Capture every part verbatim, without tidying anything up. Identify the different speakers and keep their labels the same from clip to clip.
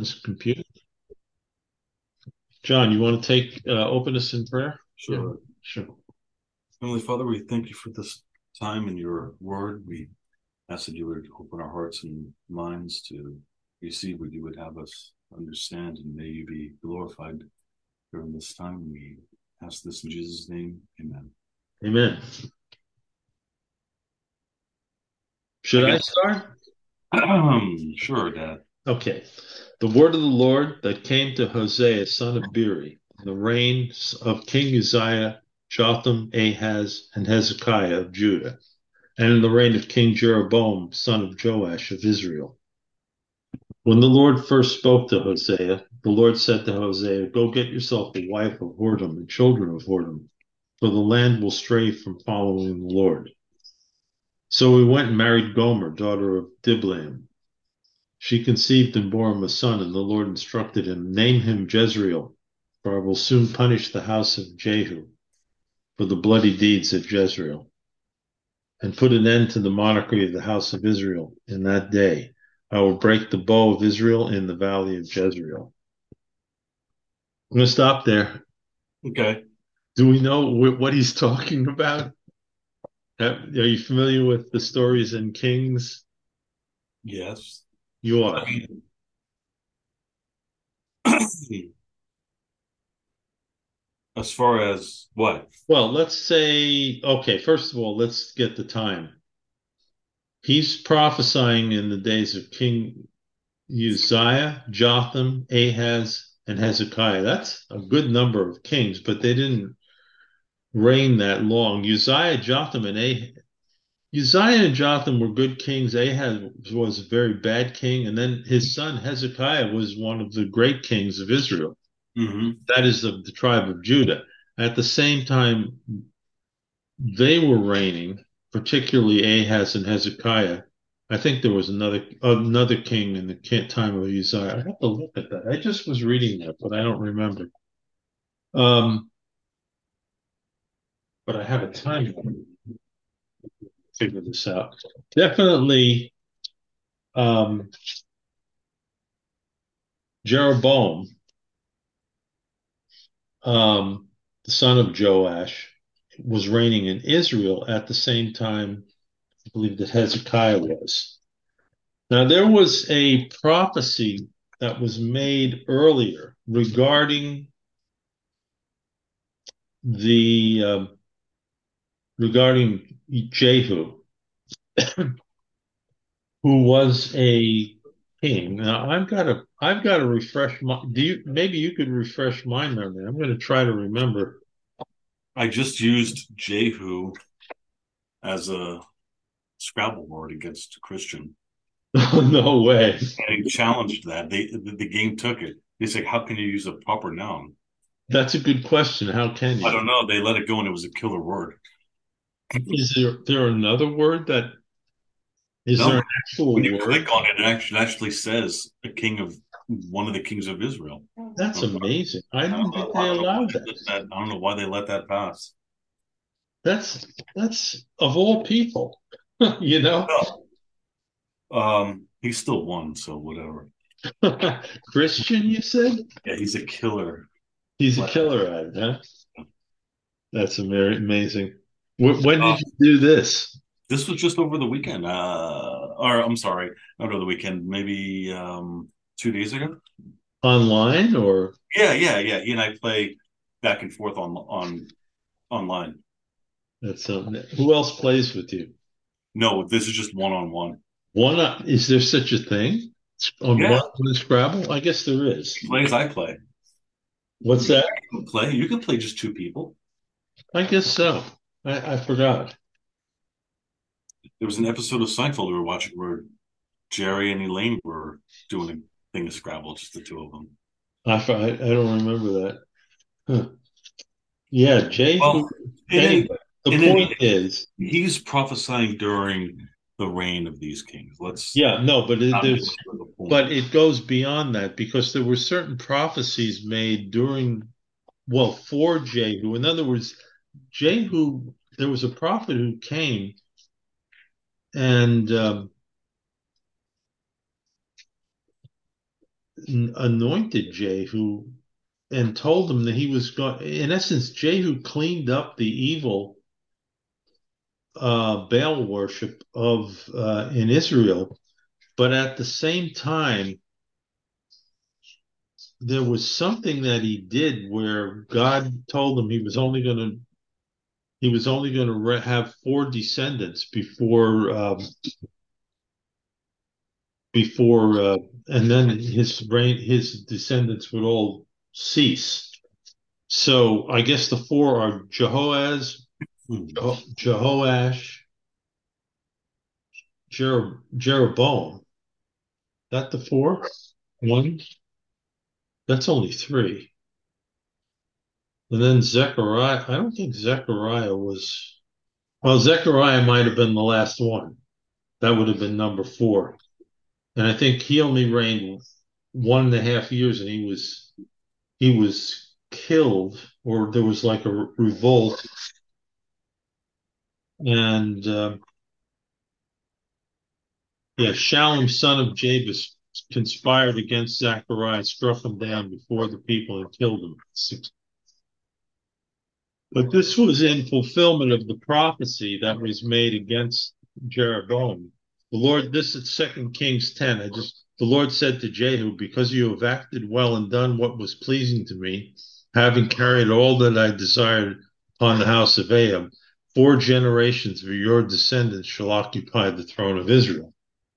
Speaker 1: this computer. John, you want to take uh, open us in prayer? Yeah,
Speaker 2: Sure.
Speaker 1: sure.
Speaker 2: Heavenly Father, we thank you for this time in your word. We ask that you would open our hearts and minds to receive what you would have us understand, and may you be glorified during this time. We ask this in Jesus' name. Amen.
Speaker 1: Amen.
Speaker 2: I
Speaker 1: Should I
Speaker 2: guess,
Speaker 1: start?
Speaker 2: sure, Dad.
Speaker 1: Okay. The word of the Lord that came to Hosea, son of Beeri, in the reigns of King Uzziah, Jotham, Ahaz, and Hezekiah of Judah, and in the reign of King Jeroboam, son of Joash of Israel. When the Lord first spoke to Hosea, the Lord said to Hosea, Go get yourself a wife of whoredom and children of whoredom, for the land will stray from following the Lord. So he went and married Gomer, daughter of Diblaim. She conceived and bore him a son, and the Lord instructed him, Name him Jezreel, for I will soon punish the house of Jehu for the bloody deeds of Jezreel, and put an end to the monarchy of the house of Israel. In that day I will break the bow of Israel in the valley of Jezreel. I'm going to stop there.
Speaker 2: Okay.
Speaker 1: Do we know wh- what he's talking about? Are you familiar with the stories in Kings?
Speaker 2: Yes.
Speaker 1: You
Speaker 2: I
Speaker 1: are.
Speaker 2: mean, as far as what?
Speaker 1: Well, let's say, okay, first of all, let's get the time. He's prophesying in the days of King Uzziah, Jotham, Ahaz, and Hezekiah. That's a good number of kings, but they didn't reign that long. Uzziah, Jotham, and Ahaz. Uzziah and Jotham were good kings. Ahaz was a very bad king, and then his son Hezekiah was one of the great kings of Israel.
Speaker 2: Hmm.
Speaker 1: That is of the tribe of Judah. At the same time, they were reigning, particularly Ahaz and Hezekiah. I think there was another another king in the time of Uzziah. I have to look at that. I just was reading that, but I don't remember. Um, but I have a time to figure this out. Definitely, um, Jeroboam, um, the son of Joash, was reigning in Israel at the same time, I believe, that Hezekiah was. Now, there was a prophecy that was made earlier regarding the um, regarding Jehu, who was a king. Now, I've got to I've got to refresh my. Do you maybe you could refresh my memory? I'm going to try to remember.
Speaker 2: I just used Jehu as a Scrabble word against Christian.
Speaker 1: No way.
Speaker 2: And he challenged that. They the, the game took it. They said, "How can you use a proper noun?"
Speaker 1: That's a good question. How can
Speaker 2: I
Speaker 1: you?
Speaker 2: don't know. They let it go, and it was a killer word.
Speaker 1: Is there there another word that is there
Speaker 2: No,
Speaker 1: an
Speaker 2: when
Speaker 1: actual
Speaker 2: you click
Speaker 1: word?
Speaker 2: on it, it actually actually says a king of one of the kings of Israel. I
Speaker 1: That's
Speaker 2: don't know.
Speaker 1: amazing. I
Speaker 2: I don't
Speaker 1: didn't think
Speaker 2: know, I
Speaker 1: they
Speaker 2: don't know why
Speaker 1: allowed
Speaker 2: they
Speaker 1: that.
Speaker 2: let that. I don't know why they let that pass.
Speaker 1: That's that's of all people, you know.
Speaker 2: No. Um, he still won, so whatever.
Speaker 1: Christian, you said?
Speaker 2: Yeah, he's a killer.
Speaker 1: He's a
Speaker 2: But,
Speaker 1: killer at it, huh? That's ama- amazing. Wh- When
Speaker 2: uh,
Speaker 1: did you do this?
Speaker 2: this was just over the weekend. Uh, or I'm sorry, not over the weekend. Maybe um two days ago.
Speaker 1: Online or
Speaker 2: Yeah, yeah, yeah. He and I play back and forth on on online.
Speaker 1: that's um, who else plays with you?
Speaker 2: No, this is just one on one.
Speaker 1: One, uh, is there such a thing on
Speaker 2: Yeah,
Speaker 1: one on Scrabble? I guess there is.
Speaker 2: he plays, I play.
Speaker 1: What's
Speaker 2: You
Speaker 1: that?
Speaker 2: can play. You can play just two people.
Speaker 1: I guess so. I, I forgot.
Speaker 2: There was an episode of Seinfeld we were watching where Jerry and Elaine were doing a thing of Scrabble, just the two of them.
Speaker 1: I, f- I, I don't remember that. Huh. Yeah, Jehu.
Speaker 2: Well, in any
Speaker 1: Anyway, the
Speaker 2: in any
Speaker 1: point is,
Speaker 2: he's prophesying during the reign of these kings. Let's
Speaker 1: yeah, no, but it,
Speaker 2: not
Speaker 1: there's,
Speaker 2: belabor the point.
Speaker 1: but it goes beyond that because there were certain prophecies made during, well, for Jehu. In other words, Jehu, there was a prophet who came and um, anointed Jehu and told him that he was going. In essence, Jehu cleaned up the evil uh, Baal worship of uh, in Israel, but at the same time, there was something that he did where God told him he was only going to he was only going to re- have four descendants before um, before uh, and then his reign his descendants would all cease. So I guess the four are Jehoaz,
Speaker 2: Hmm.
Speaker 1: Jeho- Jehoash, Jer- Jeroboam. That the four? One? That's only three. And then Zechariah. I don't think Zechariah was. Well, Zechariah might have been the last one. That would have been number four. And I think he only reigned one and a half years, and he was he was killed, or there was like a re- revolt, and uh, yeah, Shallum, son of Jabez, conspired against Zechariah, struck him down before the people, and killed him. But this was in fulfillment of the prophecy that was made against Jeroboam. The Lord, this is Second Kings ten. I just the Lord said to Jehu, because you have acted well and done what was pleasing to me, having carried all that I desired upon the house of Ahab, four generations of your descendants shall occupy the throne of Israel.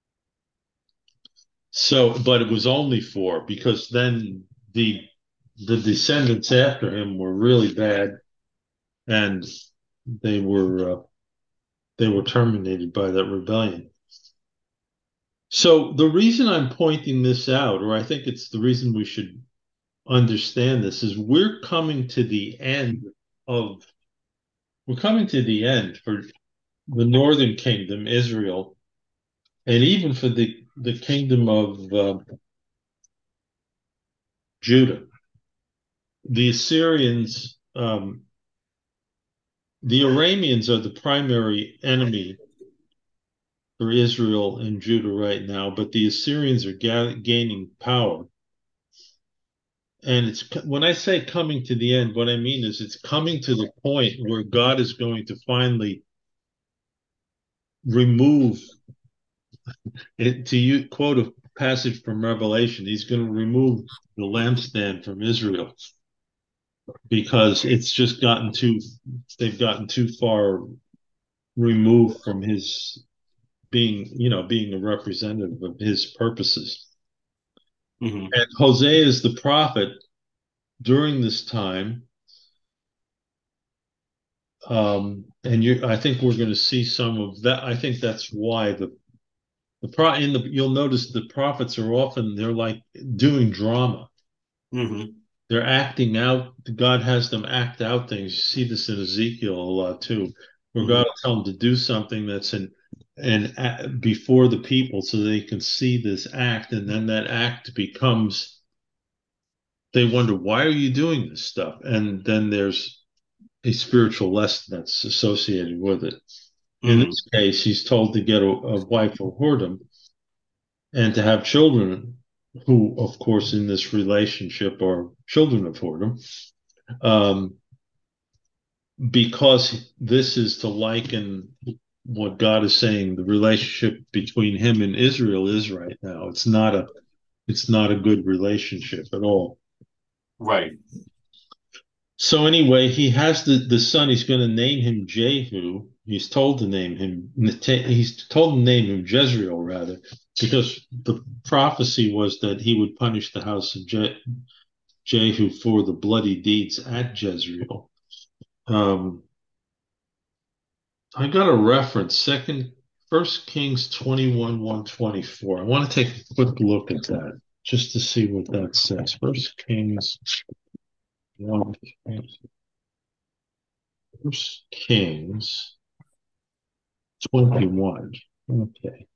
Speaker 1: So, but it was only four, because then the the descendants after him were really bad, and they were uh, they were terminated by that rebellion. So the reason I'm pointing this out, or I think it's the reason we should understand this, is we're coming to the end of we're coming to the end for the northern kingdom, Israel, and even for the the kingdom of uh, Judah. The Assyrians, um, the Arameans are the primary enemy for Israel and Judah right now, but the Assyrians are ga- gaining power. And it's when I say coming to the end, what I mean is it's coming to the point where God is going to finally remove it. To you quote a passage from Revelation, he's going to remove the lampstand from Israel because it's just gotten too, they've gotten too far removed from his being, you know, being a representative of his purposes.
Speaker 2: Hmm.
Speaker 1: And Hosea is the prophet during this time. Um, and you, I think we're going to see some of that. I think that's why the the pro in the you'll notice the prophets are often they're like doing drama.
Speaker 2: Hmm.
Speaker 1: They're acting out. God has them act out things. You see this in Ezekiel a lot too, where God
Speaker 2: Hmm.
Speaker 1: will tell them to do something that's in and uh, before the people so they can see this act, and then that act becomes. They wonder why are you doing this stuff, and then there's a spiritual lesson that's associated with it. In
Speaker 2: Hmm.
Speaker 1: this case, he's told to get a, a wife of whoredom and to have children, who, of course, in this relationship are children of whoredom, um, because this is to liken what God is saying the relationship between him and Israel is right now. It's not a it's not a good relationship at all.
Speaker 2: Right.
Speaker 1: So anyway, he has the, the son. He's going to name him Jehu. He's told to name him. He's told to name him Jezreel, rather, because the prophecy was that he would punish the house of Je- Jehu for the bloody deeds at Jezreel. Um, I got a reference, second, First Kings twenty-one, one twenty-four. I want to take a quick look at that just to see what that says. First Kings one, First Kings twenty-one. Okay.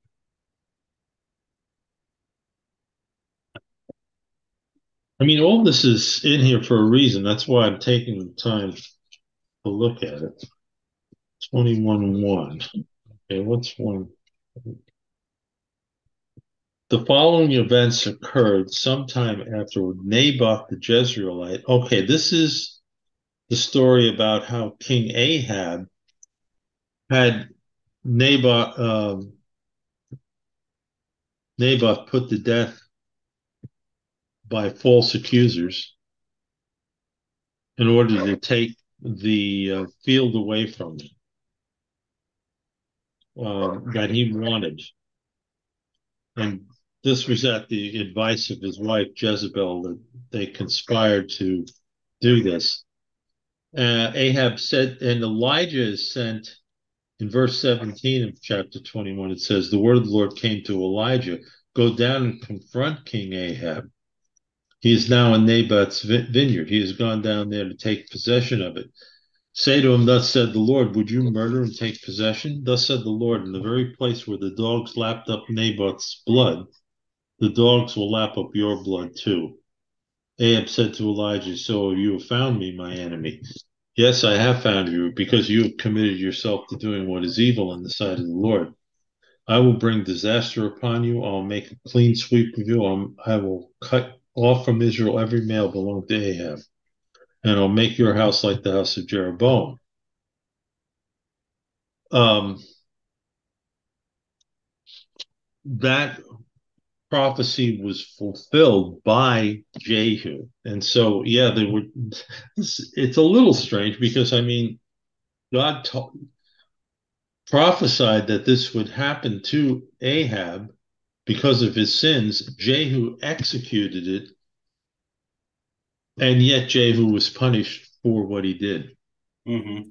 Speaker 1: I mean, all this is in here for a reason. That's why I'm taking the time to look at it. twenty-one one. Okay, what's one? The following events occurred sometime afterward. Naboth the Jezreelite. Okay, this is the story about how King Ahab had Naboth, um, Naboth put to death by false accusers in order to take the uh, field away from him uh, that he wanted. And this was at the advice of his wife Jezebel that they conspired to do this. Uh, Ahab said, and Elijah is sent in verse seventeen of chapter twenty-one. It says, the word of the Lord came to Elijah, go down and confront King Ahab. He is now in Naboth's vineyard. He has gone down there to take possession of it. Say to him, thus said the Lord, would you murder and take possession? Thus said the Lord, in the very place where the dogs lapped up Naboth's blood, the dogs will lap up your blood too. Ahab said to Elijah, so you have found me, my enemy. Yes, I have found you, because you have committed yourself to doing what is evil in the sight of the Lord. I will bring disaster upon you. I'll make a clean sweep of you. I'll, I will cut off from Israel every male belonging to Ahab, and I'll make your house like the house of Jeroboam. Um, that prophecy was fulfilled by Jehu. And so, yeah, they were, it's a little strange because, I mean, God ta- prophesied that this would happen to Ahab because of his sins. Jehu executed it, and yet Jehu was punished for what he did.
Speaker 2: Mm-hmm.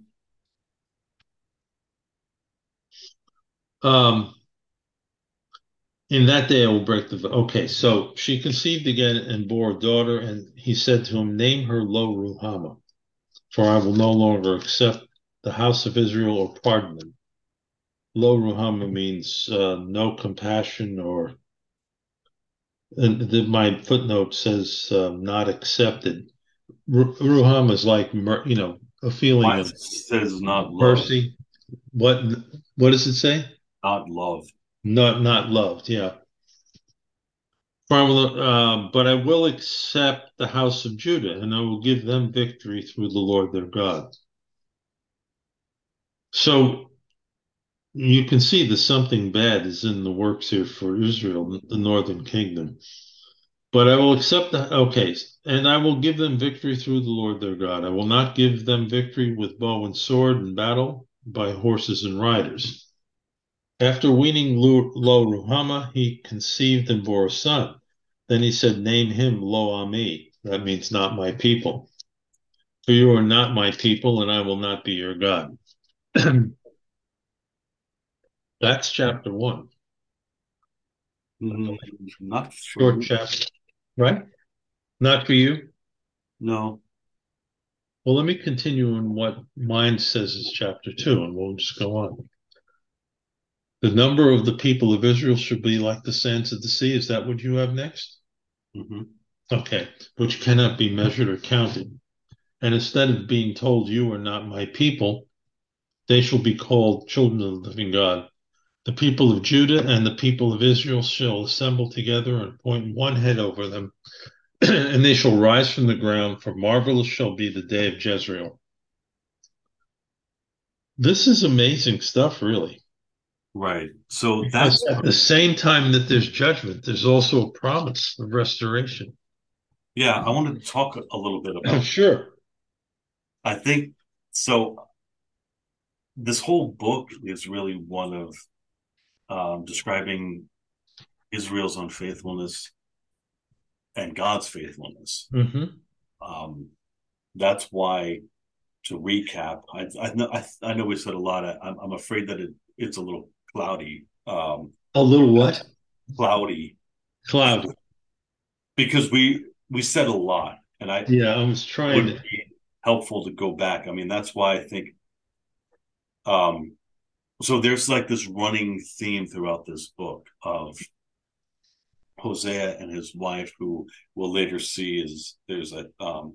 Speaker 1: Um, in that day I will break the. Okay, so she conceived again and bore a daughter, and he said to him, name her Lo Ruhamah, for I will no longer accept the house of Israel or pardon them. Lo Ruhamah means uh, no compassion, or and the, my footnote says uh, not accepted. Ru- Ruhamah is like you know a feeling
Speaker 2: Mine
Speaker 1: of
Speaker 2: says not love,
Speaker 1: mercy. What what does it say?
Speaker 2: not love.
Speaker 1: Not not loved. Yeah. For I will, uh, but I will accept the house of Judah, and I will give them victory through the Lord their God. So you can see that something bad is in the works here for Israel, the northern kingdom. But I will accept the, okay, and I will give them victory through the Lord their God. I will not give them victory with bow and sword and battle by horses and riders. After weaning Lo Ruhamah, he conceived and bore a son. Then he said, name him Lo Ami. That means not my people. For you are not my people, and I will not be your God. That's chapter one.
Speaker 2: Mm, not for
Speaker 1: Short
Speaker 2: me.
Speaker 1: chapter, right? Not for you?
Speaker 2: No.
Speaker 1: Well, let me continue in what mine says is chapter two, and we'll just go on. The number of the people of Israel should be like the sands of the sea. Is that what you have next?
Speaker 2: Mm-hmm.
Speaker 1: Okay, which cannot be measured or counted. And instead of being told, you are not my people, they shall be called children of the living God. The people of Judah and the people of Israel shall assemble together and appoint one head over them, and they shall rise from the ground, for marvelous shall be the day of Jezreel. This is amazing stuff, really.
Speaker 2: Right. So
Speaker 1: Because
Speaker 2: that's,
Speaker 1: at the same time that there's judgment, there's also a promise of restoration.
Speaker 2: yeah, I want to talk a little bit about,
Speaker 1: Sure.
Speaker 2: I think, so this whole book is really one of um, describing Israel's unfaithfulness and God's faithfulness.
Speaker 1: Hmm.
Speaker 2: Um, that's why, to recap, I, I know I, I know we said a lot. Of, I'm, I'm afraid that it, it's a little cloudy, um,
Speaker 1: A little what?
Speaker 2: cloudy,
Speaker 1: Cloudy.
Speaker 2: because we we said a lot, and I
Speaker 1: Yeah, I was trying
Speaker 2: would
Speaker 1: to.
Speaker 2: be helpful to go back. I mean, that's why I think. Um, so there's like this running theme throughout this book of Hosea and his wife, who we'll later see is there's a um,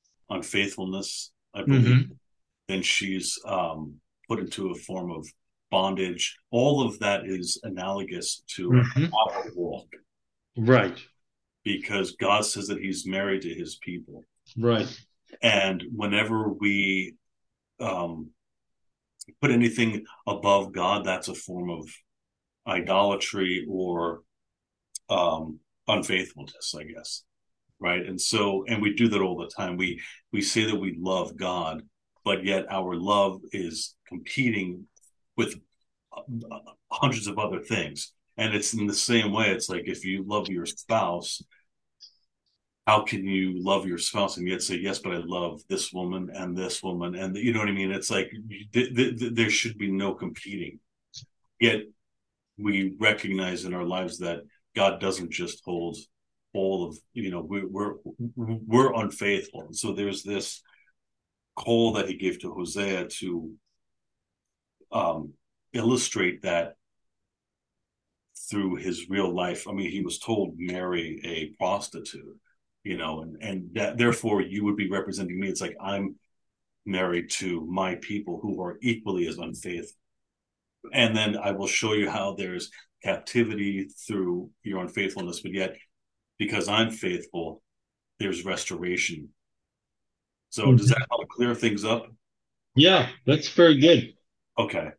Speaker 2: unfaithfulness, I believe.
Speaker 1: Hmm.
Speaker 2: Then she's um, put into a form of bondage. All of that is analogous to
Speaker 1: Mhm.
Speaker 2: our walk
Speaker 1: Right,
Speaker 2: because God says that he's married to his people.
Speaker 1: right.
Speaker 2: And whenever we um, put anything above God, that's a form of idolatry or um, unfaithfulness, I guess. Right. And so, and we do that all the time. We, we say that we love God, but yet our love is competing with uh, hundreds of other things. And it's in the same way. It's like if you love your spouse, how can you love your spouse and yet say, yes, but I love this woman and this woman? And you know what I mean? It's like th- th- th- there should be no competing. Yet we recognize in our lives that God doesn't just hold all of, you know, we're, we're, we're unfaithful. So there's this call that he gave to Hosea to um, illustrate that through his real life. I mean, he was told marry a prostitute, you know, and, and that therefore you would be representing me. It's like I'm married to my people who are equally as unfaithful. And then I will show you how there's captivity through your unfaithfulness, but yet because I'm faithful, there's restoration. So does
Speaker 1: Mhm.
Speaker 2: that help clear things up?
Speaker 1: Yeah, that's very good.
Speaker 2: Okay.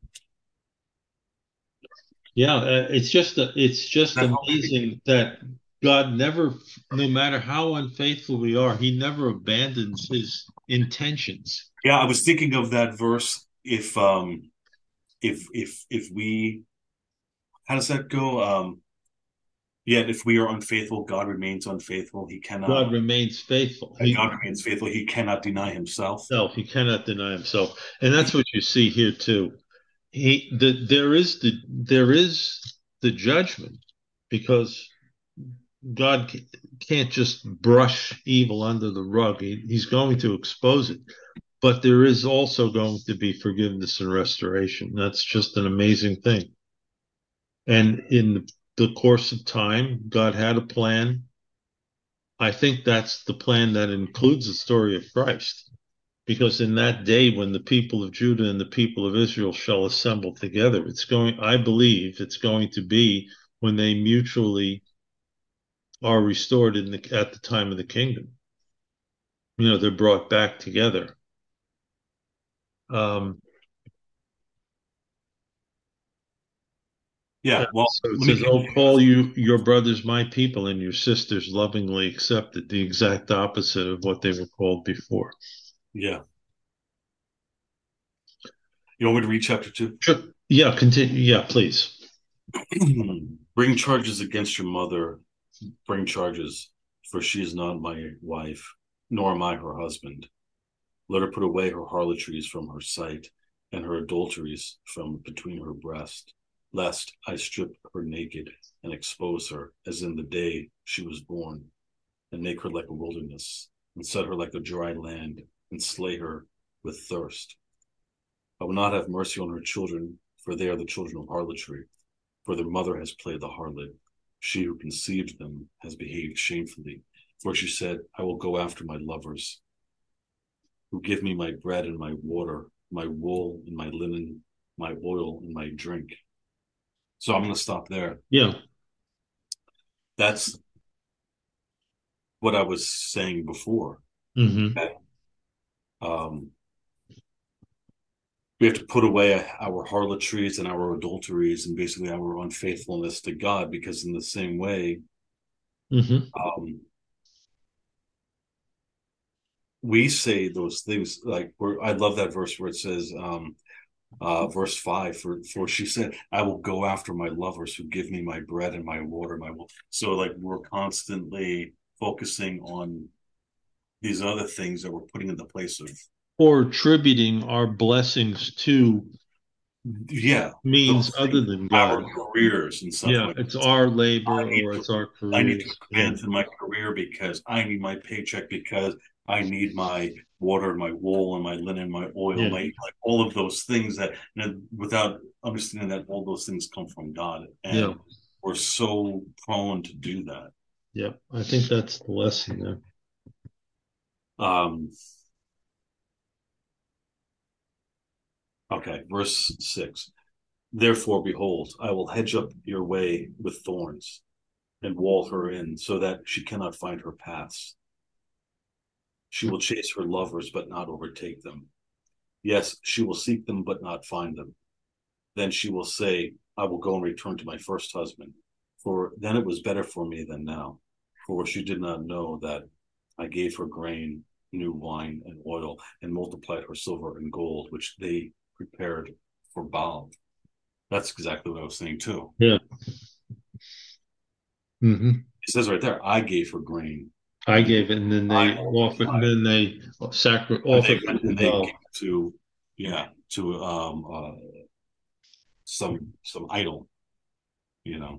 Speaker 1: Yeah, uh, it's just uh, it's just
Speaker 2: That help you?
Speaker 1: amazing that God never, no matter how unfaithful we are, He never abandons His intentions.
Speaker 2: Yeah, I was thinking of that verse. If um if if if we how does that go? Um yet if we are unfaithful, God remains unfaithful. He cannot
Speaker 1: God remains faithful.
Speaker 2: uh,
Speaker 1: He
Speaker 2: God remains faithful. He cannot deny himself.
Speaker 1: himself, He cannot deny Himself, and that's what you see here too. He the there is the there is the judgment because God can't just brush evil under the rug. He, he's going to expose it. But there is also going to be forgiveness and restoration. That's just an amazing thing. And in the course of time, God had a plan. I think that's the plan that includes the story of Christ. Because in that day, when the people of Judah and the people of Israel shall assemble together, it's going, I believe it's going to be when they mutually are restored in the, at the time of the kingdom. You know, they're brought back together. Um,
Speaker 2: Yeah. Well,
Speaker 1: so it
Speaker 2: let me
Speaker 1: says, "Oh,
Speaker 2: continue.
Speaker 1: call you your brothers my people, and your sisters lovingly accepted," the exact opposite of what they were called before.
Speaker 2: Yeah. You want me to read chapter two?
Speaker 1: Sure. Yeah, continue. Yeah, please.
Speaker 2: Bring charges against your mother. Bring charges, for she is not my wife, nor am I her husband. Let her put away her harlotries from her sight, and her adulteries from between her breast, lest I strip her naked and expose her, as in the day she was born, and make her like a wilderness, and set her like a dry land, and slay her with thirst. I will not have mercy on her children, for they are the children of harlotry, for their mother has played the harlot. She who conceived them has behaved shamefully, for she said, I will go after my lovers, who give me my bread and my water, my wool and my linen, my oil and my drink. So I'm going to stop there.
Speaker 1: Yeah.
Speaker 2: That's what I was saying before.
Speaker 1: Hmm.
Speaker 2: That, um, we have to put away our harlotries and our adulteries and basically our unfaithfulness to God, because in the same way,
Speaker 1: Hmm.
Speaker 2: um, we say those things like where I love that verse where it says, um, uh, verse five, for for she said, I will go after my lovers who give me my bread and my water, my will. So like we're constantly focusing on these other things that we're putting in the place of,
Speaker 1: Or attributing our blessings to
Speaker 2: yeah,
Speaker 1: means
Speaker 2: those
Speaker 1: other
Speaker 2: things,
Speaker 1: than
Speaker 2: our
Speaker 1: God.
Speaker 2: careers and stuff
Speaker 1: Yeah,
Speaker 2: like
Speaker 1: it's
Speaker 2: that.
Speaker 1: our
Speaker 2: I
Speaker 1: labor
Speaker 2: need
Speaker 1: or
Speaker 2: to
Speaker 1: it's our
Speaker 2: I need to
Speaker 1: careers. Yeah.
Speaker 2: advance in my career because I need my paycheck, because I need my water, my wool, and my linen, my oil,
Speaker 1: Yeah.
Speaker 2: my like all of those things that, you know, without understanding that all those things come from God,
Speaker 1: Yeah.
Speaker 2: and we're so prone to do that.
Speaker 1: Yeah. I think that's the lesson there.
Speaker 2: Um, okay, verse six. Therefore, behold, I will hedge up your way with thorns and wall her in so that she cannot find her paths. She will chase her lovers, but not overtake them. Yes, she will seek them, but not find them. Then she will say, I will go and return to my first husband, for then it was better for me than now. For she did not know that I gave her grain, new wine, and oil, and multiplied her silver and gold, which they prepared for Baal. That's exactly what I was saying too.
Speaker 1: Yeah. Mm-hmm.
Speaker 2: It says right there, I gave her grain.
Speaker 1: I gave it, and then
Speaker 2: I
Speaker 1: they offered, and
Speaker 2: multiplied.
Speaker 1: then they sacri-
Speaker 2: And they
Speaker 1: offered
Speaker 2: went
Speaker 1: it to
Speaker 2: and they
Speaker 1: Baal.
Speaker 2: came to, yeah, to um uh, some some idol, you know.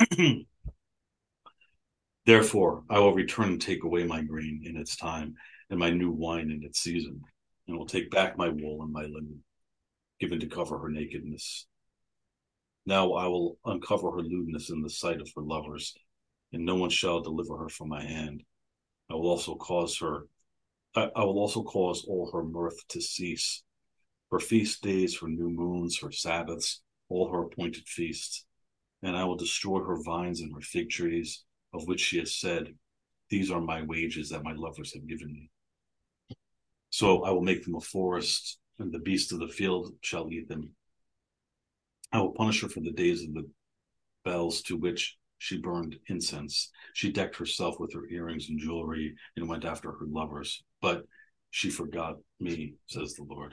Speaker 2: Therefore, I will return and take away my grain in its time, and my new wine in its season, and will take back my wool and my linen, given to cover her nakedness. Now I will uncover her lewdness in the sight of her lovers, and no one shall deliver her from my hand. I will also cause her I, I will also cause all her mirth to cease, her feast days, her new moons, her Sabbaths, all her appointed feasts. And I will destroy her vines and her fig trees, of which she has said, these are my wages that my lovers have given me. So I will make them a forest, and the beasts of the field shall eat them. I will punish her for the days of the bells to which she burned incense. She decked herself with her earrings and jewelry and went after her lovers, but she forgot me, says the Lord.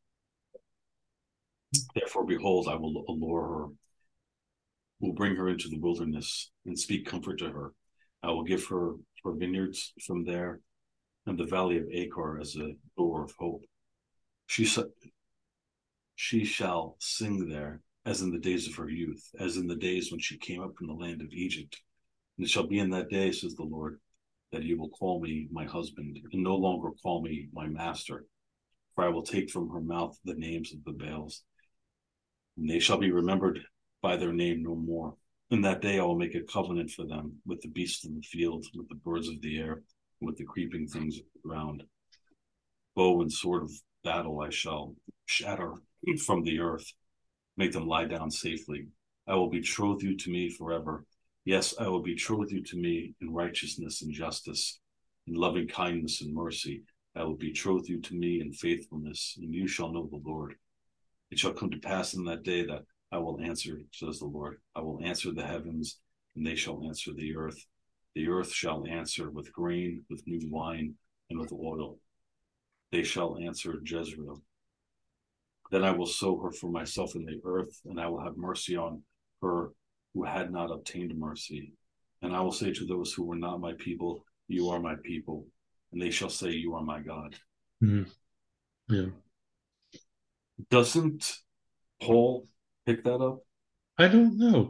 Speaker 2: Therefore, behold, I will allure her, will bring her into the wilderness and speak comfort to her. I will give her her vineyards from there and the valley of Achor as a door of hope. She she shall sing there as in the days of her youth, as in the days when she came up from the land of Egypt. And it shall be in that day, says the Lord, that you will call me my husband, and no longer call me my master. For I will take from her mouth the names of the Baals, and they shall be remembered by their name no more. In that day I will make a covenant for them with the beasts of the field, with the birds of the air, and with the creeping things of the ground. Bow and sword of battle I shall shatter from the earth, make them lie down safely. I will betroth you to me forever. Yes, I will betroth you to me in righteousness and justice, in loving kindness and mercy. I will betroth you to me in faithfulness, and you shall know the Lord. It shall come to pass in that day that I will answer, says the Lord. I will answer the heavens, and they shall answer the earth. The earth shall answer with grain, with new wine, and with oil. They shall answer Jezreel. Then I will sow her for myself in the earth, and I will have mercy on her who had not obtained mercy. And I will say to those who were not my people, you are my people. And they shall say, you are my God.
Speaker 1: Mm-hmm. Yeah.
Speaker 2: Doesn't Paul pick that up?
Speaker 1: I don't know.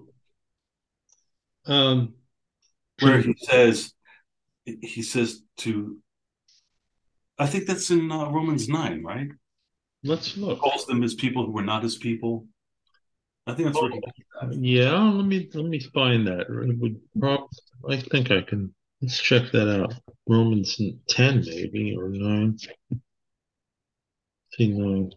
Speaker 1: Um,
Speaker 2: Where
Speaker 1: can
Speaker 2: he says, he says to, I think that's in uh, Romans nine, right?
Speaker 1: let's
Speaker 2: He
Speaker 1: look.
Speaker 2: calls them his people who were not his people. I think that's where he did that.
Speaker 1: Yeah, let me let me find that. It would prob- I think I can. Let's check that out. Romans ten, maybe, or nine. See nine.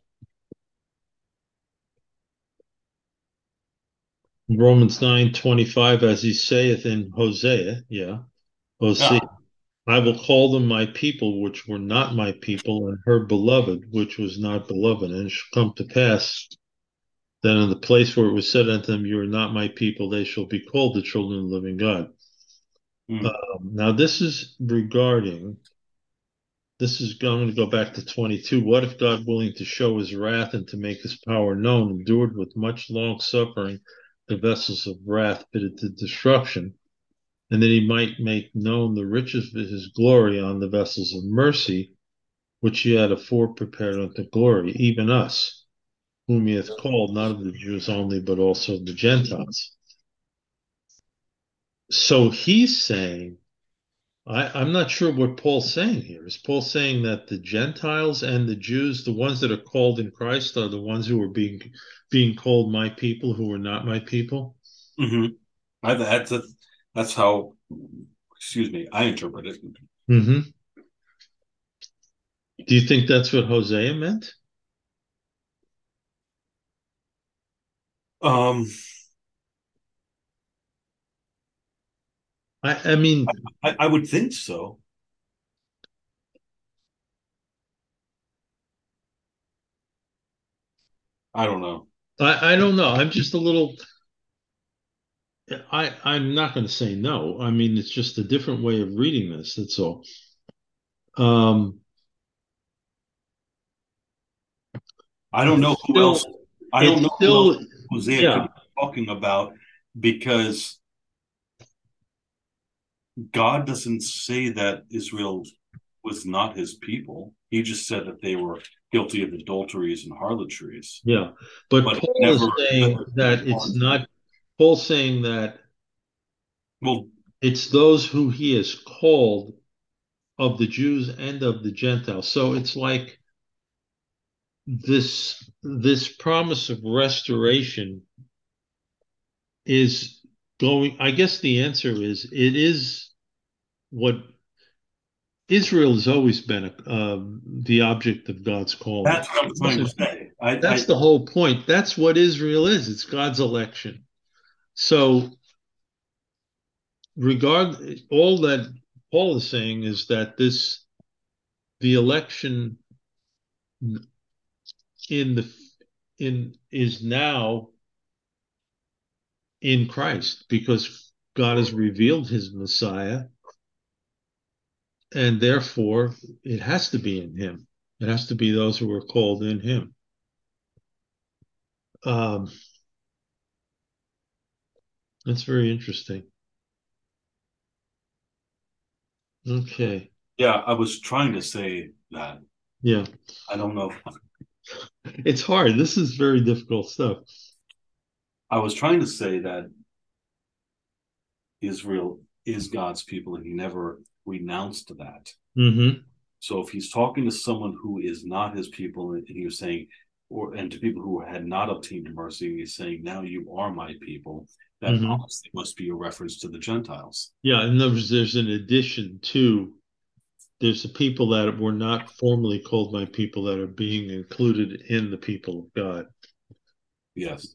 Speaker 1: Romans nine twenty five, as he saith in Hosea. Yeah, Hosea.
Speaker 2: Yeah.
Speaker 1: I will call them my people, which were not my people, and her beloved, which was not beloved. And it shall come to pass that in the place where it was said unto them, you are not my people, they shall be called the children of the living God.
Speaker 2: Mm.
Speaker 1: Um, now, this is regarding, this is going to go back to twenty-two. What if God, willing to show his wrath and to make his power known, endured with much long suffering the vessels of wrath fitted to destruction, and that he might make known the riches of his glory on the vessels of mercy, which he had afore prepared unto glory, even us, whom he hath called, not of the Jews only, but also of the Gentiles. So he's saying, I, I'm not sure what Paul's saying here. Is Paul saying that the Gentiles and the Jews, the ones that are called in Christ, are the ones who are being being called my people, who are not my people?
Speaker 2: Mm-hmm. I, that's, that's how, excuse me, I interpret it.
Speaker 1: Hmm. Do you think that's what Hosea meant?
Speaker 2: Um,
Speaker 1: I, I mean,
Speaker 2: I, I would think so. I don't know.
Speaker 1: I, I don't know. I'm just a little. I I'm not going to say no. I mean, it's just a different way of reading this. That's all. Um,
Speaker 2: I don't
Speaker 1: it's
Speaker 2: know who
Speaker 1: still,
Speaker 2: else. I don't
Speaker 1: it's
Speaker 2: know who else
Speaker 1: still,
Speaker 2: Hosea could
Speaker 1: yeah,
Speaker 2: be talking about because God doesn't say that Israel was not his people. He just said that they were guilty of adulteries and harlotries,
Speaker 1: yeah. But
Speaker 2: but he
Speaker 1: Paul
Speaker 2: never
Speaker 1: is
Speaker 2: said
Speaker 1: saying
Speaker 2: that they
Speaker 1: that it's
Speaker 2: weren't.
Speaker 1: not. Paul's saying that
Speaker 2: Well,
Speaker 1: it's those who he has called of the Jews and of the Gentiles. So it's like this this promise of restoration is going. I guess the answer is it is what Israel has always been uh, the object of God's calling.
Speaker 2: that's what I'm trying to say. I,
Speaker 1: That's
Speaker 2: I
Speaker 1: the whole point. That's what Israel is. It's God's election. So, regard all that Paul is saying is that this the election in the in is now in Christ because God has revealed His Messiah, and therefore it has to be in Him. It has to be those who are called in Him. Um, that's very interesting. Okay.
Speaker 2: yeah, I was trying to say that.
Speaker 1: Yeah.
Speaker 2: I don't know.
Speaker 1: It's hard. This is very difficult stuff.
Speaker 2: I was trying to say that Israel is God's people, and he never renounced that.
Speaker 1: Hmm.
Speaker 2: So if he's talking to someone who is not his people, and he was saying, or and to people who had not obtained mercy, and he's saying, "Now you are my people," that
Speaker 1: Hmm.
Speaker 2: obviously must be a reference to the Gentiles.
Speaker 1: Yeah. In other words, there's an addition to there's the people that were not formally called my people that are being included in the people of God.
Speaker 2: Yes.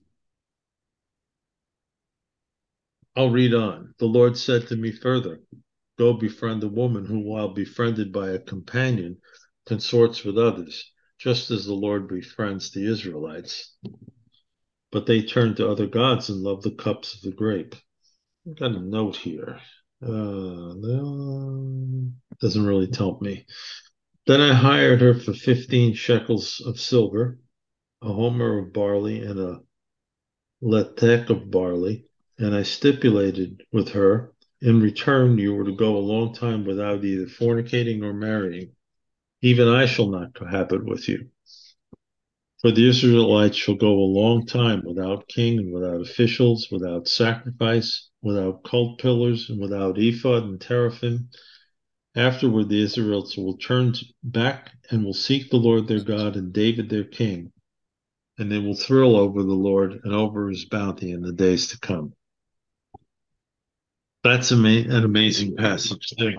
Speaker 1: I'll read on. The Lord said to me further, go befriend a woman who, while befriended by a companion, consorts with others, just as the Lord befriends the Israelites. But they turned to other gods and loved the cups of the grape. I've got a note here. Uh, no, doesn't really tell me. Then I hired her for fifteen shekels of silver, a homer of barley, and a latech of barley, and I stipulated with her, in return you were to go a long time without either fornicating or marrying. Even I shall not cohabit with you. For the Israelites shall go a long time without king and without officials, without sacrifice, without cult pillars, and without ephod and teraphim. Afterward, the Israelites will turn back and will seek the Lord their God and David their king, and they will thrill over the Lord and over his bounty in the days to come. That's ama- an amazing passage too.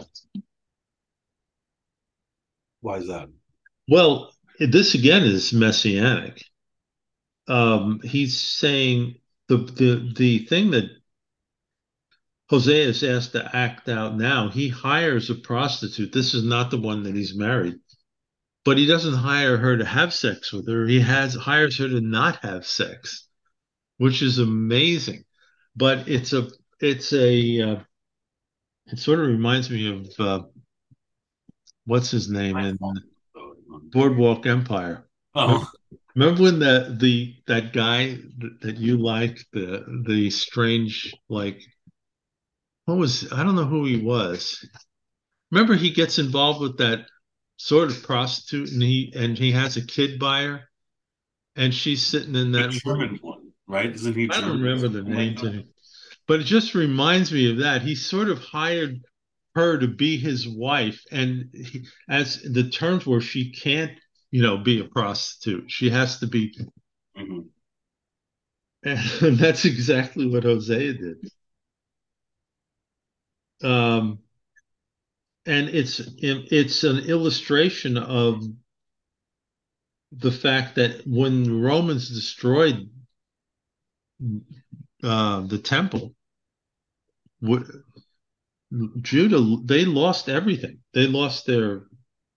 Speaker 2: Why is that?
Speaker 1: Well, this again is messianic. Um, he's saying the the the thing that Hosea is asked to act out now. He hires a prostitute. This is not the one that he's married, but he doesn't hire her to have sex with her. He has hires her to not have sex, which is amazing. But it's a it's a uh, it sort of reminds me of uh, what's his name in Boardwalk Empire.
Speaker 2: Oh,
Speaker 1: Remember when that the that guy that, that you liked the the strange like what was I don't know who he was. Remember he gets involved with that sort of prostitute and he and he has a kid by her and she's sitting in
Speaker 2: the
Speaker 1: that room.
Speaker 2: German one, right? Isn't he
Speaker 1: I don't
Speaker 2: German?
Speaker 1: remember the
Speaker 2: Like
Speaker 1: names
Speaker 2: that?
Speaker 1: of but it just reminds me of that. He sort of hired her to be his wife, and he, as the terms were, she can't, you know, be a prostitute. She has to be,
Speaker 2: Mhm.
Speaker 1: and that's exactly what Hosea did. Um, and it's it's an illustration of the fact that when the Romans destroyed uh, the temple, Judah, they lost everything. They lost their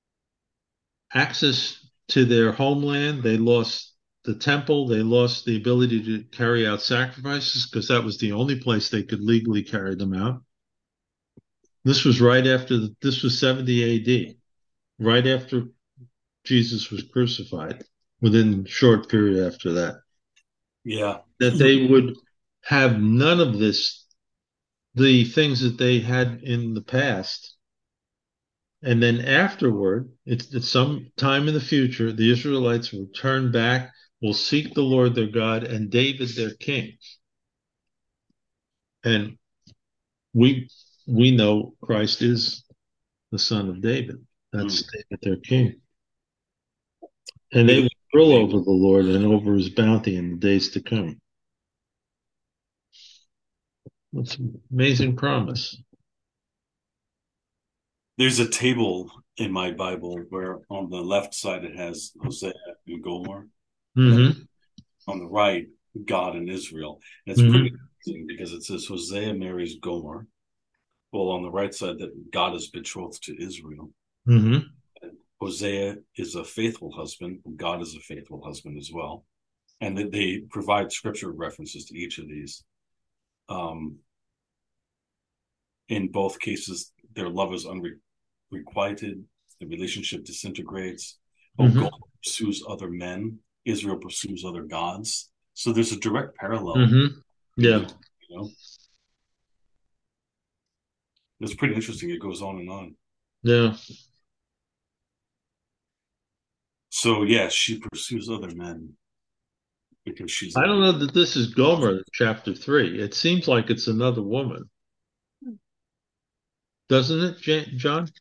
Speaker 1: access to their homeland. They lost the temple. They lost the ability to carry out sacrifices because that was the only place they could legally carry them out. This was right after, the, this was seventy A D, right after Jesus was crucified, within a short period after that.
Speaker 2: Yeah.
Speaker 1: That they would have none of this, the things that they had in the past. And then afterward, it's at some time in the future, the Israelites will turn back, will seek the Lord their God and David their king. And we we know Christ is the son of David. That's
Speaker 2: Mm.
Speaker 1: David their king. And
Speaker 2: Yeah,
Speaker 1: they
Speaker 2: the-
Speaker 1: will rule over the Lord and over his bounty in the days to come. It's an amazing promise.
Speaker 2: There's a table in my Bible where on the left side it has Hosea and Gomer, and then
Speaker 1: Mm-hmm.
Speaker 2: on the right, God and Israel. And it's pretty
Speaker 1: Mm-hmm.
Speaker 2: interesting because it says Hosea marries Gomer. Well, on the right side, that God is betrothed to Israel.
Speaker 1: Mm-hmm.
Speaker 2: And Hosea is a faithful husband, and God is a faithful husband as well. And that they provide scripture references to each of these. Um, in both cases, their love is unrequited, the relationship disintegrates. Oh, Gomer
Speaker 1: Mm-hmm.
Speaker 2: pursues other men, Israel pursues other gods. So there's a direct parallel
Speaker 1: Mm-hmm.
Speaker 2: between the
Speaker 1: Yeah.
Speaker 2: two, you know. It's pretty interesting. It goes on and on.
Speaker 1: Yeah.
Speaker 2: So yeah, she pursues other men because she's
Speaker 1: I
Speaker 2: a
Speaker 1: don't know that this is Gomer, chapter three. It seems like it's another woman, doesn't it, Ja- John?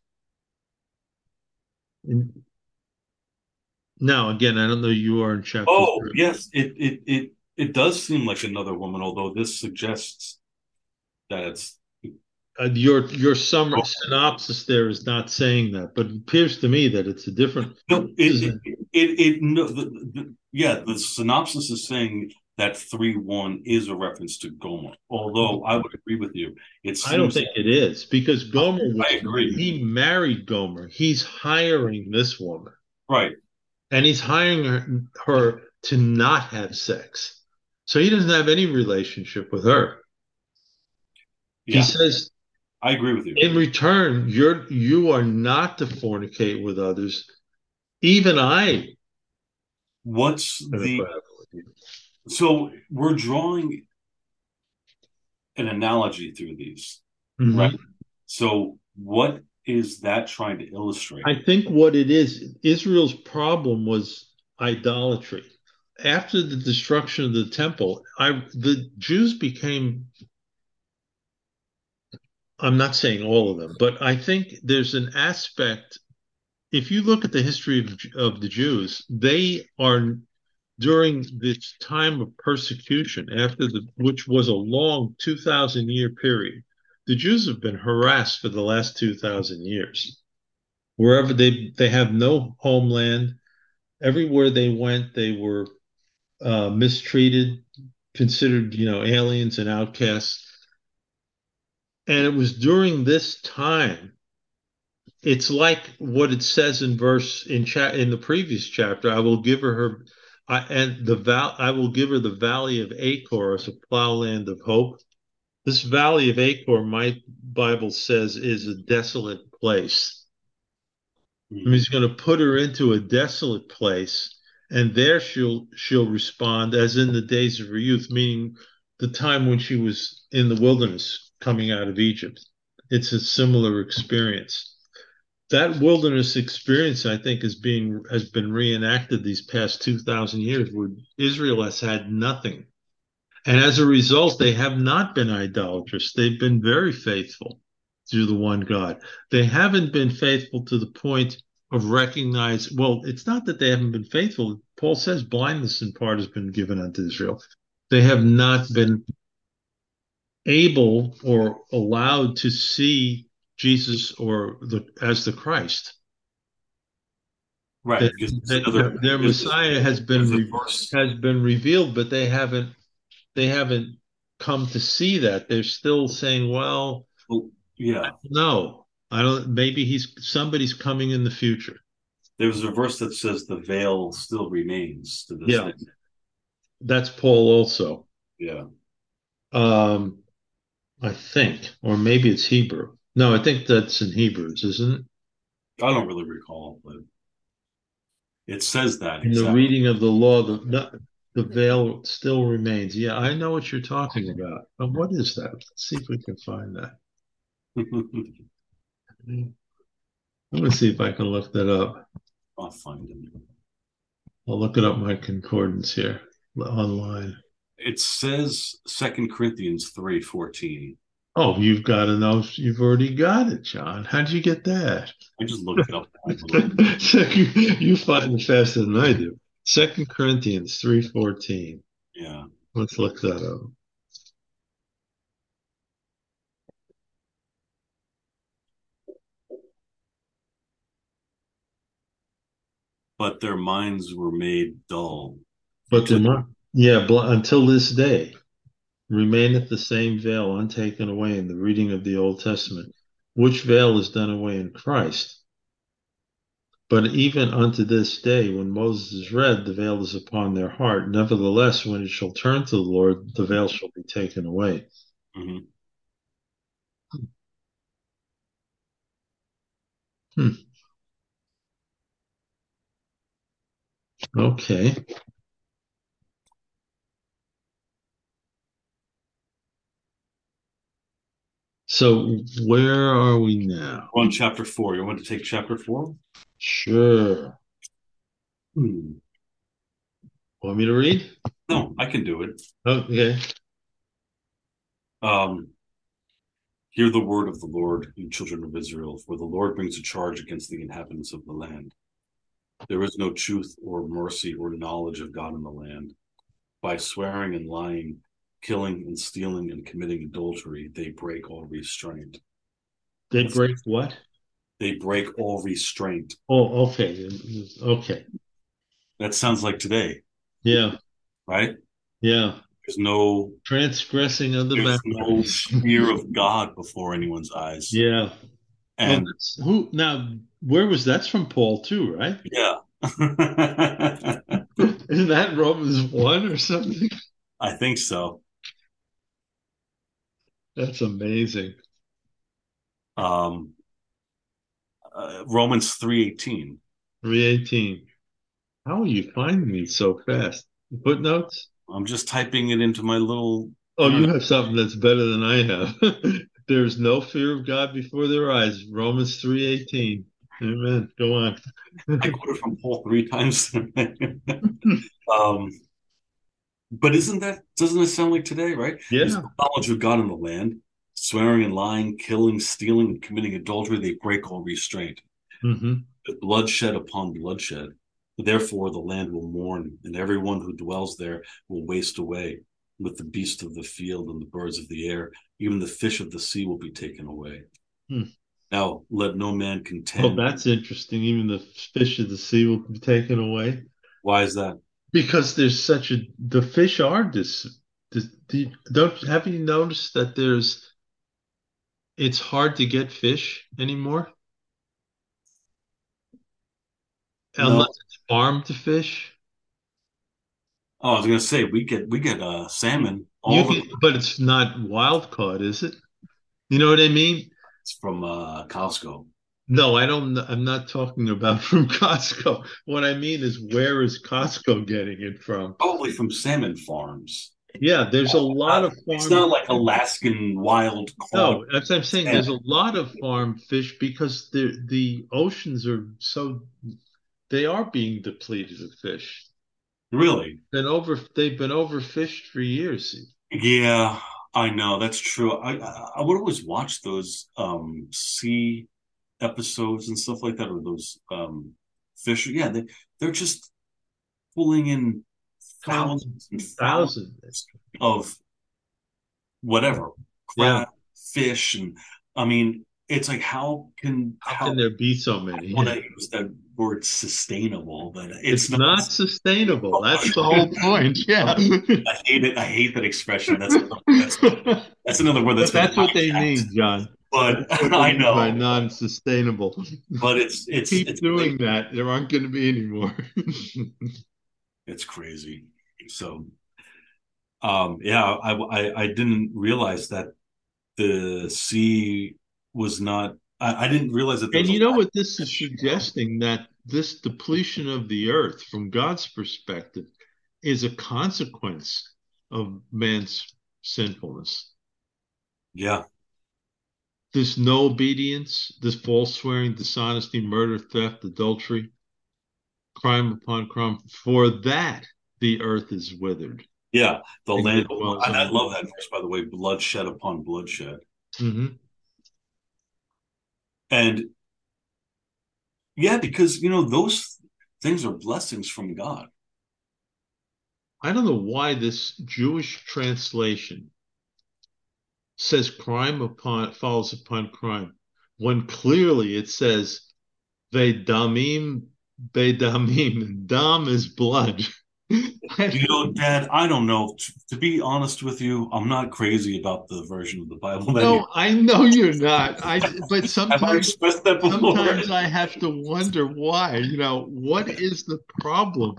Speaker 1: In- now, again, I don't know you are in chapter
Speaker 2: oh
Speaker 1: three.
Speaker 2: yes, it it it it does seem like another woman, although this suggests that it's
Speaker 1: Uh, your your summary synopsis there is not saying that, but it appears to me that it's a different.
Speaker 2: no
Speaker 1: This
Speaker 2: it
Speaker 1: is
Speaker 2: it
Speaker 1: a,
Speaker 2: it, it no the, the, yeah, the synopsis is saying that three one is a reference to Gomer, although I would agree with you. It
Speaker 1: I don't
Speaker 2: seems
Speaker 1: think it is because Gomer
Speaker 2: I
Speaker 1: was
Speaker 2: agree.
Speaker 1: he married Gomer. He's hiring this woman,
Speaker 2: Right.
Speaker 1: and he's hiring her, her to not have sex. So he doesn't have any relationship with her. He
Speaker 2: Yeah,
Speaker 1: says
Speaker 2: I agree with you.
Speaker 1: in return, you're you are not to fornicate with others. Even I
Speaker 2: What's
Speaker 1: am
Speaker 2: the
Speaker 1: incredible with you.
Speaker 2: so we're drawing an analogy through these, right?
Speaker 1: Mhm.
Speaker 2: So what is that trying to illustrate?
Speaker 1: I think what it is, Israel's problem was idolatry. After the destruction of the temple, I the Jews became, I'm not saying all of them, but I think there's an aspect, if you look at the history of, of the Jews, they are during this time of persecution, after the which was a long two thousand year period, the Jews have been harassed for the last two thousand years. Wherever they they have no homeland, everywhere they went, they were uh, mistreated, considered, you know, aliens and outcasts. And it was during this time, it's like what it says in verse in chat in the previous chapter. I will give her her, I, and the val. I will give her the valley of Achor as a plowland of hope. This valley of Achor, my Bible says, is a desolate place. I mean,
Speaker 2: Hmm.
Speaker 1: he's going to put her into a desolate place, and there she'll she'll respond as in the days of her youth, meaning the time when she was in the wilderness coming out of Egypt. It's a similar experience. That wilderness experience, I think, is being has been reenacted these past two thousand years, where Israel has had nothing, and as a result, they have not been idolatrous. They've been very faithful to the one God. They haven't been faithful to the point of recognize. Well, it's not that they haven't been faithful. Paul says blindness in part has been given unto Israel. They have not been able or allowed to see Jesus or the as the Christ.
Speaker 2: Right,
Speaker 1: That,
Speaker 2: because there's
Speaker 1: that
Speaker 2: another
Speaker 1: their, their
Speaker 2: there's,
Speaker 1: Messiah has been
Speaker 2: there's a
Speaker 1: re,
Speaker 2: verse.
Speaker 1: has been revealed, but they haven't. they haven't come to see that. They're still saying, well,
Speaker 2: Well, yeah.
Speaker 1: no, I don't, maybe he's somebody's coming in the future.
Speaker 2: There's a verse that says the veil still remains to this
Speaker 1: Yeah,
Speaker 2: day.
Speaker 1: that's Paul also.
Speaker 2: Yeah.
Speaker 1: Um, I think, or maybe it's Hebrew. No, I think that's in Hebrews, isn't it?
Speaker 2: I don't really recall, but it says that
Speaker 1: In the
Speaker 2: exactly.
Speaker 1: reading of the law, the the, the veil still remains. Yeah, I know what you're talking about. But what is that? Let's see if we can find that. Let me see if I can look that up.
Speaker 2: I'll find it.
Speaker 1: I'll look it up my concordance here online.
Speaker 2: It says Second Corinthians three fourteen.
Speaker 1: Oh, you've got to know. You've already got it, John. How'd you get that?
Speaker 2: I just looked it up on my little.
Speaker 1: Second, you find it faster than I do. Second Corinthians three fourteen.
Speaker 2: Yeah.
Speaker 1: Let's look that up.
Speaker 2: But their minds were made dull.
Speaker 1: But
Speaker 2: To
Speaker 1: the not, yeah, bl- until this day remaineth the same veil untaken away in the reading of the Old Testament, which veil is done away in Christ. But even unto this day, when Moses is read, the veil is upon their heart. Nevertheless, when it shall turn to the Lord, the veil shall be taken away.
Speaker 2: Mhm.
Speaker 1: Hmm. Okay. So where are we now?
Speaker 2: On chapter four. You want to take chapter four?
Speaker 1: Sure.
Speaker 2: Hmm.
Speaker 1: Want me to read?
Speaker 2: No, I can do it.
Speaker 1: Okay.
Speaker 2: Um, Hear the word of the Lord, you children of Israel, for the Lord brings a charge against the inhabitants of the land. There is no truth or mercy or knowledge of God in the land. By swearing and lying, killing and stealing and committing adultery, they break all restraint.
Speaker 1: They
Speaker 2: That's,
Speaker 1: break what?
Speaker 2: they break all restraint.
Speaker 1: Oh, okay. Okay.
Speaker 2: That sounds like today,
Speaker 1: Yeah.
Speaker 2: right?
Speaker 1: Yeah.
Speaker 2: There's no
Speaker 1: Transgressing of the
Speaker 2: there's no
Speaker 1: boundaries.
Speaker 2: fear of God before anyone's eyes.
Speaker 1: Yeah. Well,
Speaker 2: And
Speaker 1: that's who now, where was that's from Paul too, right?
Speaker 2: yeah.
Speaker 1: Isn't that Romans one or something?
Speaker 2: I think so.
Speaker 1: That's amazing.
Speaker 2: Um, uh, Romans three eighteen.
Speaker 1: three eighteen. How are you finding these so fast? Footnotes?
Speaker 2: I'm just typing it into my little
Speaker 1: Oh, you
Speaker 2: internet.
Speaker 1: have something that's better than I have. There's no fear of God before their eyes. Romans three eighteen. Amen. Go on.
Speaker 2: I quoted from Paul three times. um, but isn't that doesn't it sound like today, right? There's
Speaker 1: Yeah.
Speaker 2: no knowledge of God in the land, swearing and lying, killing, stealing, and committing adultery. They break all restraint.
Speaker 1: Hmm.
Speaker 2: Bloodshed upon bloodshed. Therefore, the land will mourn, and everyone who dwells there will waste away. With the beasts of the field and the birds of the air, even the fish of the sea will be taken away.
Speaker 1: Hmm.
Speaker 2: Now, let no man
Speaker 1: Oh,
Speaker 2: contend.
Speaker 1: that's interesting. Even the fish of the sea will be taken away
Speaker 2: Why is that?
Speaker 1: because there's such a the fish are this, this the, don't have you noticed that there's it's hard to get fish anymore
Speaker 2: No.
Speaker 1: unless it's farmed to fish.
Speaker 2: Oh, I was gonna say we get we get uh salmon
Speaker 1: You
Speaker 2: all the
Speaker 1: can, but it's not wild caught, is it? You know what I mean?
Speaker 2: from uh Costco.
Speaker 1: No, I don't. I'm not talking about from Costco. What I mean is, where is Costco getting it from?
Speaker 2: Probably from salmon farms.
Speaker 1: Yeah, there's a lot
Speaker 2: Uh,
Speaker 1: of
Speaker 2: it's
Speaker 1: farmed.
Speaker 2: not like Alaskan wild caught
Speaker 1: No, that's what I'm saying.
Speaker 2: salmon.
Speaker 1: There's a lot of farmed fish because the the oceans are so they are being depleted of fish.
Speaker 2: Really?
Speaker 1: Been over they've been overfished for years.
Speaker 2: Yeah, I know that's true. I I, I would always watch those um sea episodes and stuff like that, or those um fish. Yeah, they they're just pulling in
Speaker 1: Thousands,
Speaker 2: thousands and
Speaker 1: thousands.
Speaker 2: thousands of whatever
Speaker 1: Yeah.
Speaker 2: crab, fish, and I mean. it's like how can
Speaker 1: How
Speaker 2: how
Speaker 1: can there be so
Speaker 2: I
Speaker 1: many?
Speaker 2: want to use that word sustainable, but it's
Speaker 1: It's
Speaker 2: not.
Speaker 1: not sustainable. That's the whole point. Yeah.
Speaker 2: I hate it. I hate that expression. That's that's that's another word that's
Speaker 1: But
Speaker 2: been
Speaker 1: that's what they
Speaker 2: hijacked.
Speaker 1: mean, John.
Speaker 2: But
Speaker 1: That's what they
Speaker 2: I
Speaker 1: mean by
Speaker 2: know.
Speaker 1: non-sustainable.
Speaker 2: But it's it's
Speaker 1: Keep
Speaker 2: it's really
Speaker 1: doing that, there aren't going to be any more.
Speaker 2: it's crazy. So um yeah, I, I I didn't realize that the sea was not. I, I didn't realize that there
Speaker 1: And
Speaker 2: was a
Speaker 1: you know
Speaker 2: lack
Speaker 1: what
Speaker 2: of
Speaker 1: this is
Speaker 2: fish.
Speaker 1: suggesting? That this depletion of the earth, from God's perspective, is a consequence of man's sinfulness.
Speaker 2: Yeah,
Speaker 1: This no obedience, this false swearing, dishonesty, murder, theft, adultery, crime upon crime. For that, the earth is withered
Speaker 2: yeah. The
Speaker 1: and
Speaker 2: land.
Speaker 1: it dwells
Speaker 2: And I
Speaker 1: on.
Speaker 2: love that verse, by the way. Bloodshed upon bloodshed.
Speaker 1: Mhm.
Speaker 2: And yeah, because you know those things are blessings from God.
Speaker 1: I don't know why this Jewish translation says crime upon follows upon crime, when clearly it says Vedamim Bedamim. Dam is blood.
Speaker 2: You know, Dad, I don't know. To, to be honest with you, I'm not crazy about the version of the Bible that you
Speaker 1: No, I know you're not. I but
Speaker 2: have. I
Speaker 1: sometimes
Speaker 2: expressed that before.
Speaker 1: sometimes I have to wonder why. You know, what is the problem?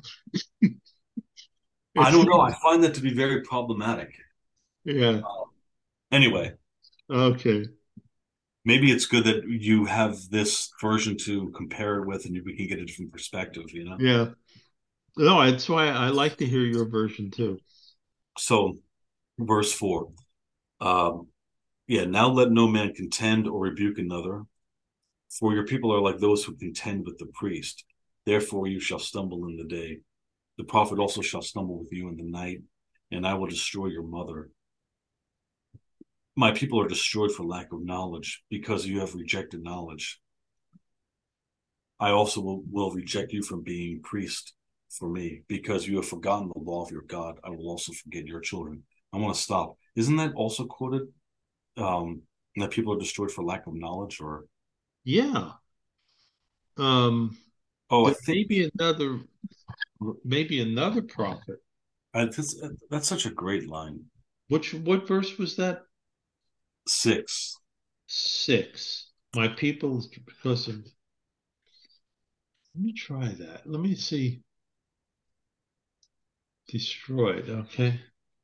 Speaker 2: I
Speaker 1: It's
Speaker 2: don't know. I find that to be very problematic.
Speaker 1: yeah.
Speaker 2: Anyway,
Speaker 1: Okay.
Speaker 2: maybe it's good that you have this version to compare it with, and we can get a different perspective. You know.
Speaker 1: Yeah. No, that's why I like to hear your version too.
Speaker 2: So, verse four. Um, yeah. Now let no man contend or rebuke another, for your people are like those who contend with the priest. Therefore, you shall stumble in the day. The prophet also shall stumble with you in the night, and I will destroy your mother. My people are destroyed for lack of knowledge, because you have rejected knowledge. I also will, will reject you from being priest for me, because you have forgotten the law of your God. I will also forget your children. I want to stop. Isn't that also quoted? Um, that people are destroyed for lack of knowledge, or
Speaker 1: Yeah. Um,
Speaker 2: oh, I
Speaker 1: there
Speaker 2: think
Speaker 1: may be another, maybe another prophet.
Speaker 2: uh, that's, that's such a great line.
Speaker 1: Which what verse was that?
Speaker 2: Six.
Speaker 1: Six. My people, because of. Let me try that. Let me see. Destroyed. Okay.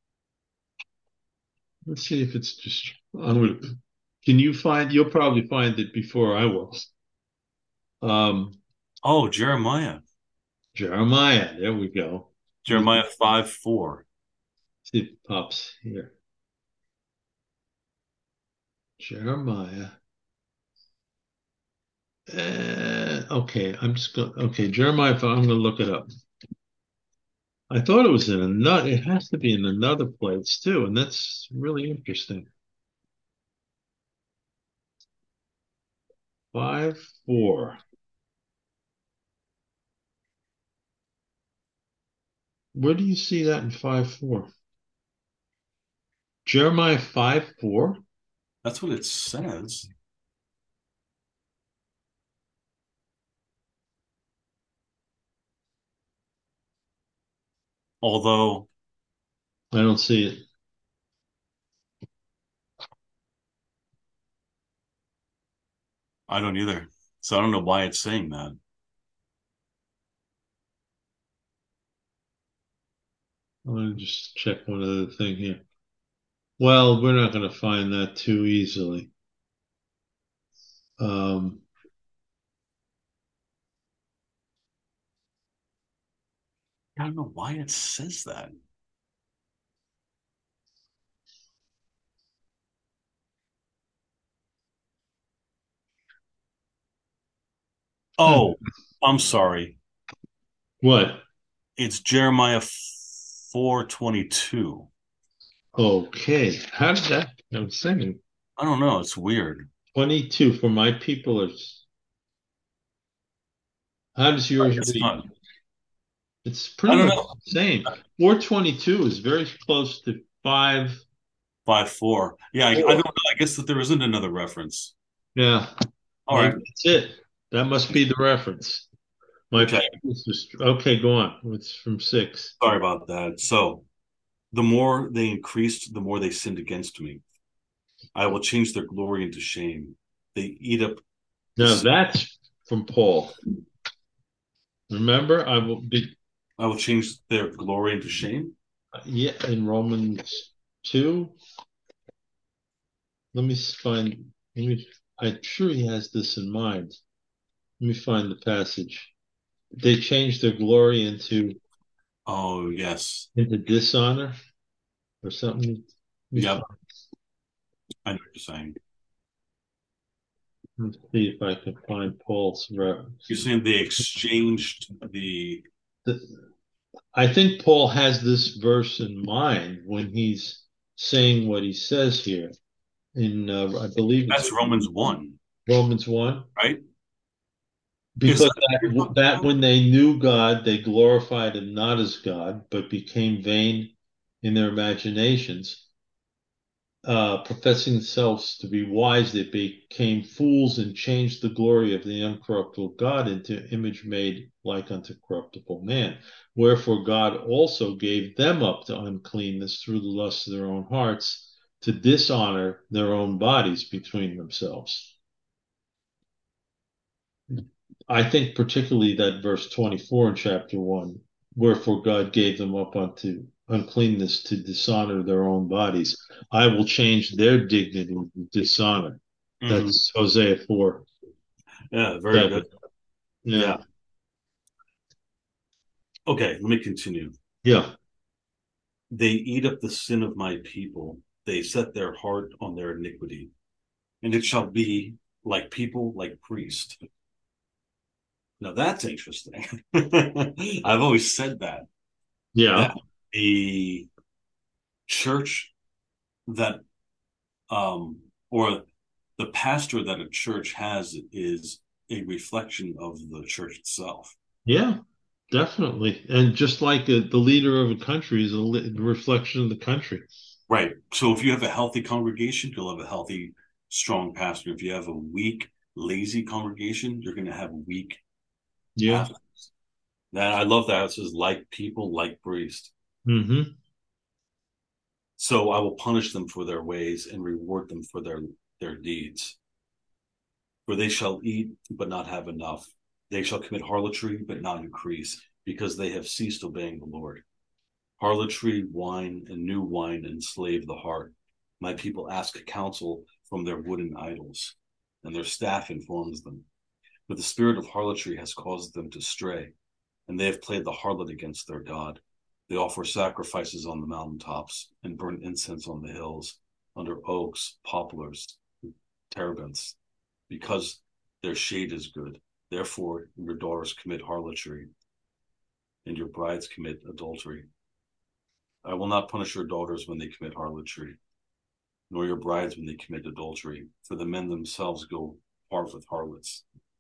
Speaker 1: Let's see if it's just. I'm gonna. Can you find? You'll probably find it before I will. Um,
Speaker 2: Oh, Jeremiah.
Speaker 1: Jeremiah. There we go. Let's
Speaker 2: Jeremiah five four.
Speaker 1: see if it pops here. Jeremiah. Uh, okay, I'm just going. Okay, Jeremiah. I'm going to look it up. I thought it was in another. It has to be in another place too, and that's really interesting. Five four. Where do you see that in five four? Jeremiah five four.
Speaker 2: That's what it says. Although
Speaker 1: I don't see it.
Speaker 2: I don't either. So I don't know why it's saying that.
Speaker 1: I'm going to just check one other thing here. Well, we're not going to find that too easily. Um,
Speaker 2: I don't know why it says that.
Speaker 1: hmm.
Speaker 2: Oh, I'm sorry.
Speaker 1: What?
Speaker 2: It's Jeremiah four twenty-two.
Speaker 1: Okay. How did that? I was saying
Speaker 2: I don't know. It's weird.
Speaker 1: twenty-two for my people are. How does yours
Speaker 2: It's
Speaker 1: read?
Speaker 2: not.
Speaker 1: It's
Speaker 2: I
Speaker 1: pretty
Speaker 2: don't
Speaker 1: much
Speaker 2: know.
Speaker 1: the same. four twenty-two is very close to five
Speaker 2: Five four. Yeah, I, I don't
Speaker 1: four.
Speaker 2: know. I guess that there isn't another reference.
Speaker 1: Yeah,
Speaker 2: All
Speaker 1: maybe
Speaker 2: right.
Speaker 1: that's it. That must be the reference. My
Speaker 2: Okay.
Speaker 1: patience was okay. Go on. It's from six.
Speaker 2: Sorry about that. So the more they increased, the more they sinned against me. I will change their glory into shame. They eat up the
Speaker 1: Now
Speaker 2: sin.
Speaker 1: that's from Paul. Remember, I will be.
Speaker 2: I will change their glory into shame.
Speaker 1: Yeah, in Romans two. Let me find. Let me. I'm sure he has this in mind. Let me find the passage. They changed their glory into
Speaker 2: Oh, yes.
Speaker 1: into dishonor or something. Let me,
Speaker 2: Yep.
Speaker 1: find,
Speaker 2: I know what you're saying.
Speaker 1: let me see if I can find Paul's reference.
Speaker 2: You're saying they exchanged the.
Speaker 1: I think Paul has this verse in mind when he's saying what he says here in, uh, I believe it's
Speaker 2: That's Romans one,
Speaker 1: Romans one.
Speaker 2: right? Is
Speaker 1: Because
Speaker 2: that what you're
Speaker 1: that,
Speaker 2: talking
Speaker 1: that
Speaker 2: about?
Speaker 1: when they knew God, they glorified him not as God, but became vain in their imaginations. Uh, professing themselves to be wise, they became fools and changed the glory of the uncorruptible God into image made like unto corruptible man. Wherefore God also gave them up to uncleanness through the lust of their own hearts, to dishonor their own bodies between themselves. I think particularly that verse twenty-four in chapter one, wherefore God gave them up unto uncleanness to dishonor their own bodies. I will change their dignity to dishonor.
Speaker 2: Hmm.
Speaker 1: That's Hosea four
Speaker 2: Yeah, very
Speaker 1: seven.
Speaker 2: good.
Speaker 1: Yeah.
Speaker 2: Yeah. Okay, let me continue.
Speaker 1: Yeah.
Speaker 2: They eat up the sin of my people. They set their heart on their iniquity. And it shall be like people, like priest. Now that's interesting. I've always said that,
Speaker 1: Yeah.
Speaker 2: that the church that, um, or the pastor that a church has is a reflection of the church itself.
Speaker 1: Yeah. Definitely. And just like a, the leader of a country is a li- reflection of the country.
Speaker 2: Right. So if you have a healthy congregation, you'll have a healthy, strong pastor. If you have a weak, lazy congregation, you're going to have weak
Speaker 1: Yeah.
Speaker 2: pastors. That I love that it says like people, like priest.
Speaker 1: Hmm.
Speaker 2: So I will punish them for their ways and reward them for their their deeds. For they shall eat but not have enough. They shall commit harlotry but not increase, because they have ceased obeying the Lord. Harlotry, wine, and new wine enslave the heart. My people ask counsel from their wooden idols, and their staff informs them. But the spirit of harlotry has caused them to stray, and they have played the harlot against their God. They offer sacrifices on the mountaintops and burn incense on the hills, under oaks, poplars, terebinths, because their shade is good. Therefore, your daughters commit harlotry, and your brides commit adultery. I will not punish your daughters when they commit harlotry, nor your brides when they commit adultery, for the men themselves go part with harlots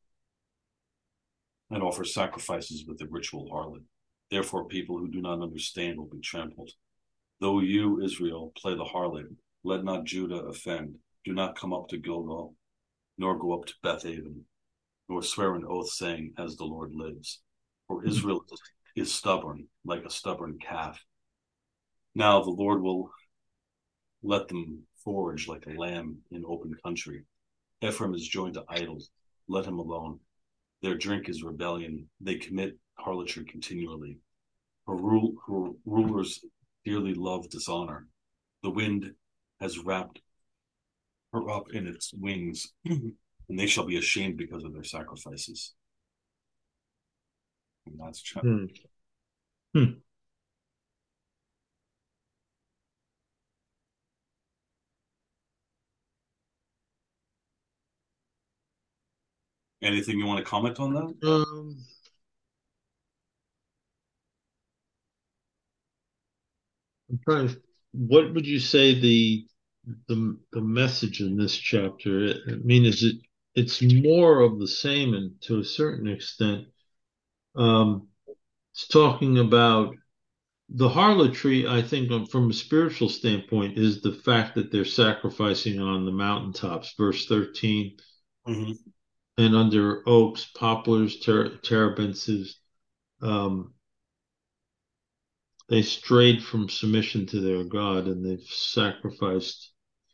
Speaker 2: and offer sacrifices with the ritual harlot. Therefore, people who do not understand will be trampled. Though you, Israel, play the harlot, let not Judah offend. Do not come up to Gilgal, nor go up to Bethaven, nor swear an oath, saying, As the Lord lives. For Israel is stubborn, like a stubborn calf. Now the Lord will let them forage like a lamb in open country. Ephraim is joined to idols. Let him alone. Their drink is rebellion. They commit harlotry continually. Her, rule, her rulers dearly love dishonor. The wind has wrapped her up in its wings, and they shall be ashamed because of their sacrifices. And that's chapter.
Speaker 1: Hmm. Hmm.
Speaker 2: Anything you want to comment on that?
Speaker 1: Um, I'm trying to, what would you say the the the message in this chapter? I I mean, is it it's more of the same and to a certain extent. Um, it's talking about the harlotry, I think, um, from a spiritual standpoint, is the fact that they're sacrificing on the mountaintops. Verse thirteen,
Speaker 2: Mm-hmm.
Speaker 1: and under oaks, poplars, ter- terebinths, um, they strayed from submission to their God and they've sacrificed.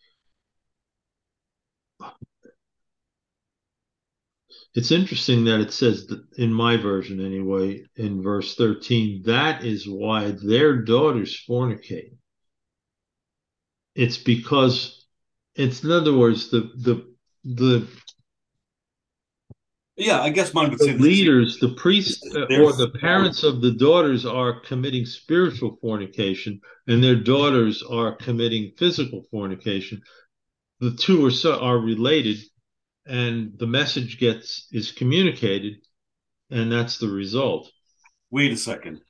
Speaker 1: It's interesting that it says that in my version anyway, in verse thirteen, that is why their daughters fornicate. It's because it's in other words, the the the
Speaker 2: Yeah, I guess mine would
Speaker 1: the
Speaker 2: say the same.
Speaker 1: leaders, the priests uh, or the
Speaker 2: Therefore,
Speaker 1: parents of the daughters are committing spiritual fornication, and their daughters are committing physical fornication. The two are so, are related, and the message gets is communicated, and that's the result.
Speaker 2: wait a second.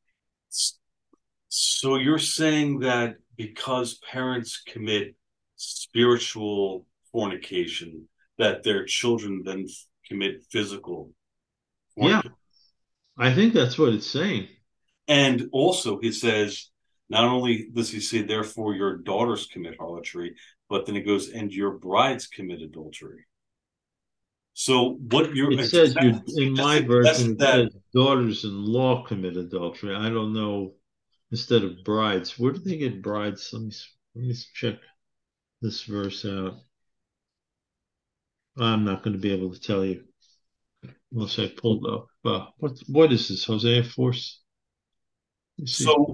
Speaker 2: So you're saying that because parents commit spiritual fornication, that their children then commit physical
Speaker 1: Yeah,
Speaker 2: fornication?
Speaker 1: I think that's what it's saying.
Speaker 2: And also, he says, not only does he say, therefore your daughters commit harlotry, but then it goes, and your brides commit adultery. So what you're
Speaker 1: It says you in
Speaker 2: just
Speaker 1: my version.
Speaker 2: suggests
Speaker 1: It
Speaker 2: that
Speaker 1: says daughters-in-law commit adultery. I don't know instead of brides. Where do they get brides? Let me let me check this verse out. I'm not going to be able to tell you unless I pulled up. Uh, what what is this? Hosea Force? Let me see.
Speaker 2: so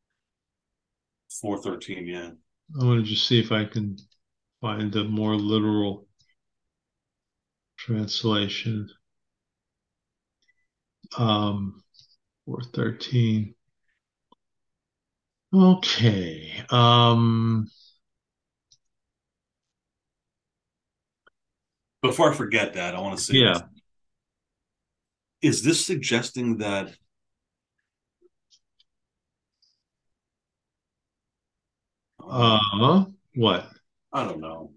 Speaker 2: four thirteen, yeah.
Speaker 1: I want to just see if I can find a more literal translation. Um, four thirteen. Okay. Um,
Speaker 2: Before I forget that, I want to say this.
Speaker 1: yeah.
Speaker 2: Is this suggesting that uh,
Speaker 1: Uh, what?
Speaker 2: I don't know.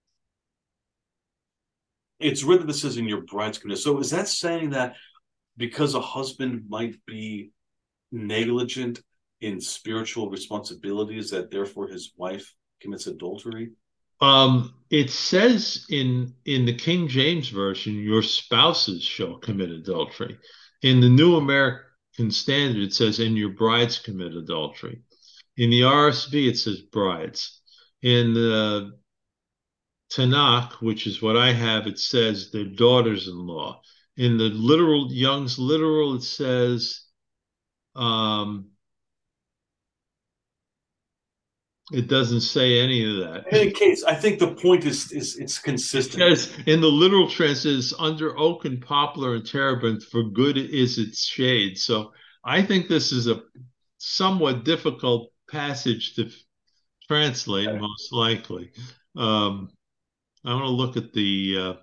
Speaker 2: It's written that says in your bride's commit. So is that saying that because a husband might be negligent in spiritual responsibilities, that therefore his wife commits adultery?
Speaker 1: Um, it says in in the King James version, your spouses shall commit adultery. In the New American Standard, it says, and your brides commit adultery. In the R S V, it says brides. In the Tanakh, which is what I have, it says their daughters-in-law. In the literal Young's literal, it says um, it doesn't say any of that.
Speaker 2: In any case, I think the point is is it's
Speaker 1: It
Speaker 2: consistent.
Speaker 1: says in the literal translates under oak and poplar and terebinth, for good is its shade. So I think this is a somewhat difficult passage to translate, most likely. Um, I want to look at the uh,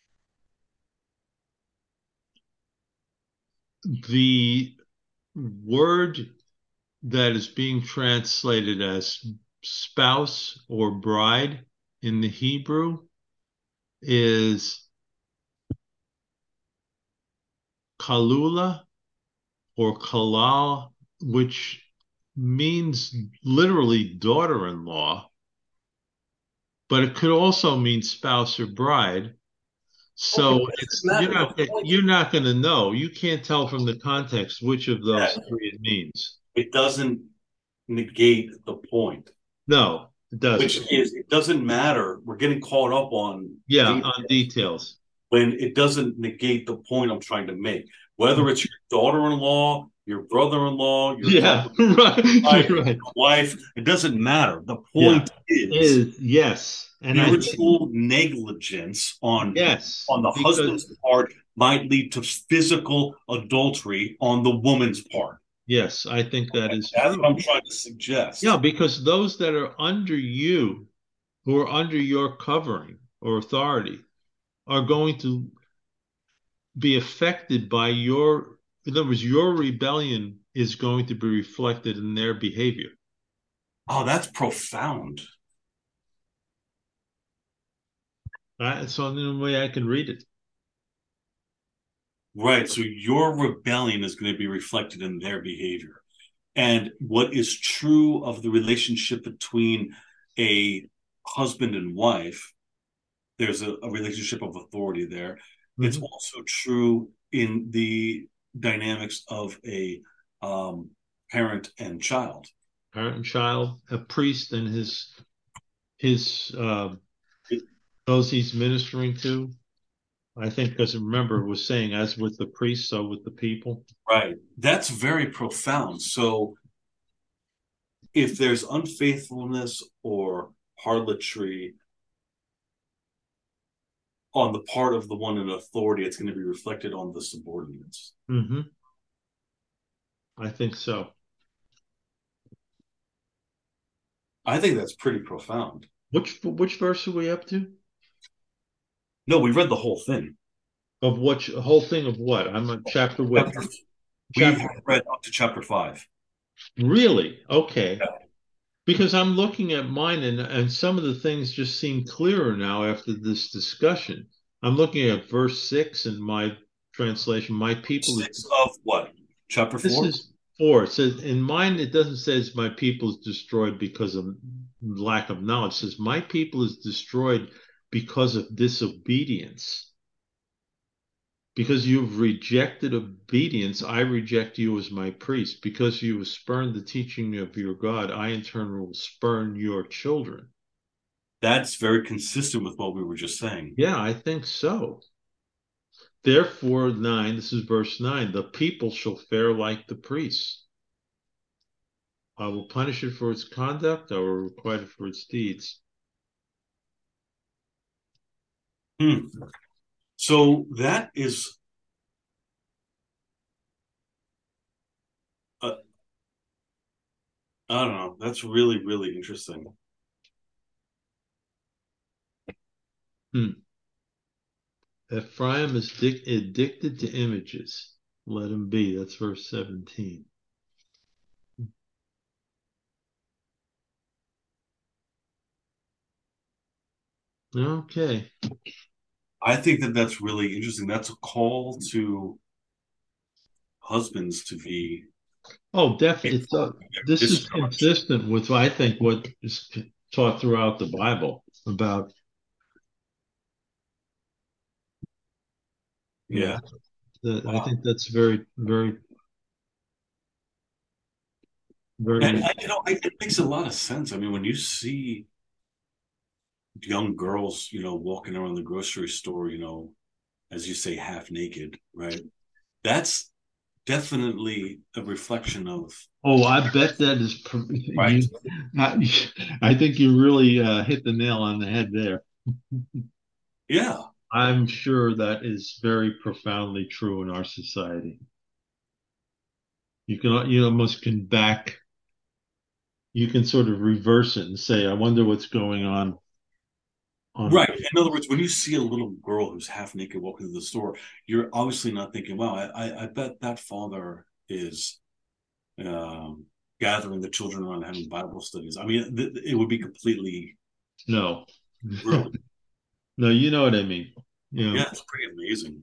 Speaker 1: the word that is being translated as spouse or bride in the Hebrew is kalula or kalal, which means literally daughter-in-law, but it could also mean spouse or bride.
Speaker 2: Okay,
Speaker 1: So
Speaker 2: it doesn't
Speaker 1: it's you're
Speaker 2: matter.
Speaker 1: not
Speaker 2: The point
Speaker 1: you're not going to know. You can't tell from the context which of
Speaker 2: is
Speaker 1: those
Speaker 2: that
Speaker 1: three it means.
Speaker 2: it doesn't negate the point,
Speaker 1: No, it doesn't.
Speaker 2: which is it doesn't matter. We're getting caught up on
Speaker 1: Yeah, on
Speaker 2: details
Speaker 1: details.
Speaker 2: when it doesn't negate the point I'm trying to make. Whether it's your daughter-in-law, your brother-in-law, your
Speaker 1: Yeah,
Speaker 2: brother,
Speaker 1: right.
Speaker 2: wife,
Speaker 1: You're right.
Speaker 2: your wife, it doesn't matter. The
Speaker 1: Yeah,
Speaker 2: point is
Speaker 1: is yes, and I think
Speaker 2: spiritual negligence on
Speaker 1: yes
Speaker 2: on the
Speaker 1: because
Speaker 2: husband's part might lead to physical adultery on the woman's part.
Speaker 1: yes, I think that is
Speaker 2: That's what
Speaker 1: true.
Speaker 2: I'm trying to
Speaker 1: Yeah,
Speaker 2: suggest.
Speaker 1: because those that are under you, who are under your covering or authority, are going to be affected by your, in other words, your rebellion is going to be reflected in their behavior.
Speaker 2: Oh, that's profound.
Speaker 1: Right? That's the only way I can read it.
Speaker 2: Right. So your rebellion is going to be reflected in their behavior. And what is true of the relationship between a husband and wife there's a, a relationship of authority there. It's
Speaker 1: Mm-hmm.
Speaker 2: also true in the dynamics of a um, parent and child.
Speaker 1: Parent and child, a priest and his his uh,
Speaker 2: It,
Speaker 1: those he's ministering to. I think because remember it was saying, as with the priest, so with the people.
Speaker 2: right. That's very profound. So if there's unfaithfulness or harlotry on the part of the one in authority, it's going to be reflected on the subordinates.
Speaker 1: Mm-hmm. I think so.
Speaker 2: I think that's pretty profound.
Speaker 1: Which which verse are we up to?
Speaker 2: No, we read the whole thing.
Speaker 1: Of what whole thing of what? I'm on chapter what?
Speaker 2: Chapter, we
Speaker 1: Chapter
Speaker 2: have read up to chapter five.
Speaker 1: really? Okay.
Speaker 2: Yeah.
Speaker 1: Because I'm looking at mine and and some of the things just seem clearer now after this discussion. I'm looking at verse six in my translation. My people is
Speaker 2: Six of what? Chapter
Speaker 1: this
Speaker 2: four?
Speaker 1: is four. It says in mine it doesn't say it's my people is destroyed because of lack of knowledge. It says my people is destroyed because of disobedience. Because you've rejected obedience, I reject you as my priest. Because you have spurned the teaching of your God, I in turn will spurn your children.
Speaker 2: That's very consistent with what we were just saying.
Speaker 1: Yeah, I think so. Therefore, nine, this is verse nine, the people shall fare like the priests. I will punish it for its conduct, I will requite it for its deeds.
Speaker 2: Hmm. So that is, uh, I don't know. That's really, really interesting.
Speaker 1: Hmm. Ephraim is addicted to images. Let him be. That's verse seventeen. Okay.
Speaker 2: I think that that's really interesting. That's a call to husbands to be
Speaker 1: Oh, definitely. It's, uh,
Speaker 2: faithful in their
Speaker 1: this is
Speaker 2: discharge.
Speaker 1: consistent with, I think, what is taught throughout the Bible about, yeah,
Speaker 2: Yeah.
Speaker 1: the, I
Speaker 2: Wow.
Speaker 1: think that's very, very,
Speaker 2: And,
Speaker 1: very,
Speaker 2: I- you know, I, it makes a lot of sense. I mean, when you see young girls, you know, walking around the grocery store, you know, as you say, half naked, right? That's definitely a reflection of,
Speaker 1: oh, I bet that is,
Speaker 2: right?
Speaker 1: you, I, I think you really uh, hit the nail on the head there.
Speaker 2: Yeah.
Speaker 1: I'm sure that is very profoundly true in our society. You can, you almost can back, you can sort of reverse it and say, I wonder what's going on on.
Speaker 2: Right. In other words, when you see a little girl who's half naked walking to the store, you're obviously not thinking, wow, I, I, I bet that father is um, gathering the children around having Bible studies. I mean, th- it would be completely
Speaker 1: No.
Speaker 2: brilliant.
Speaker 1: No, you know what I mean. Yeah.
Speaker 2: Yeah, it's pretty amazing.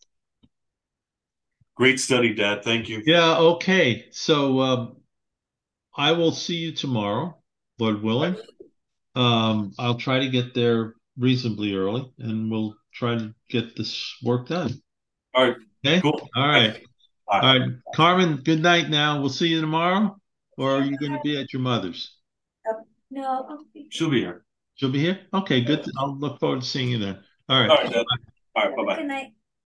Speaker 2: Great study, Dad. Thank you.
Speaker 1: Yeah, okay. So um, I will see you tomorrow, Lord willing. Um, I'll try to get there reasonably early and we'll try to get this work done.
Speaker 2: All right.
Speaker 1: Okay?
Speaker 2: Cool.
Speaker 1: All
Speaker 2: Thank
Speaker 1: right.
Speaker 2: you. Bye.
Speaker 1: All right. Carmen, good night now. We'll see you tomorrow. Or are you going to be at your mother's?
Speaker 3: Uh, no, I'll be
Speaker 2: She'll be here.
Speaker 1: She'll be here? Okay, good. I'll look forward to seeing you then. All
Speaker 2: All
Speaker 1: right.
Speaker 2: right, Dad. All right. Bye
Speaker 3: here.
Speaker 2: bye.
Speaker 3: Good night.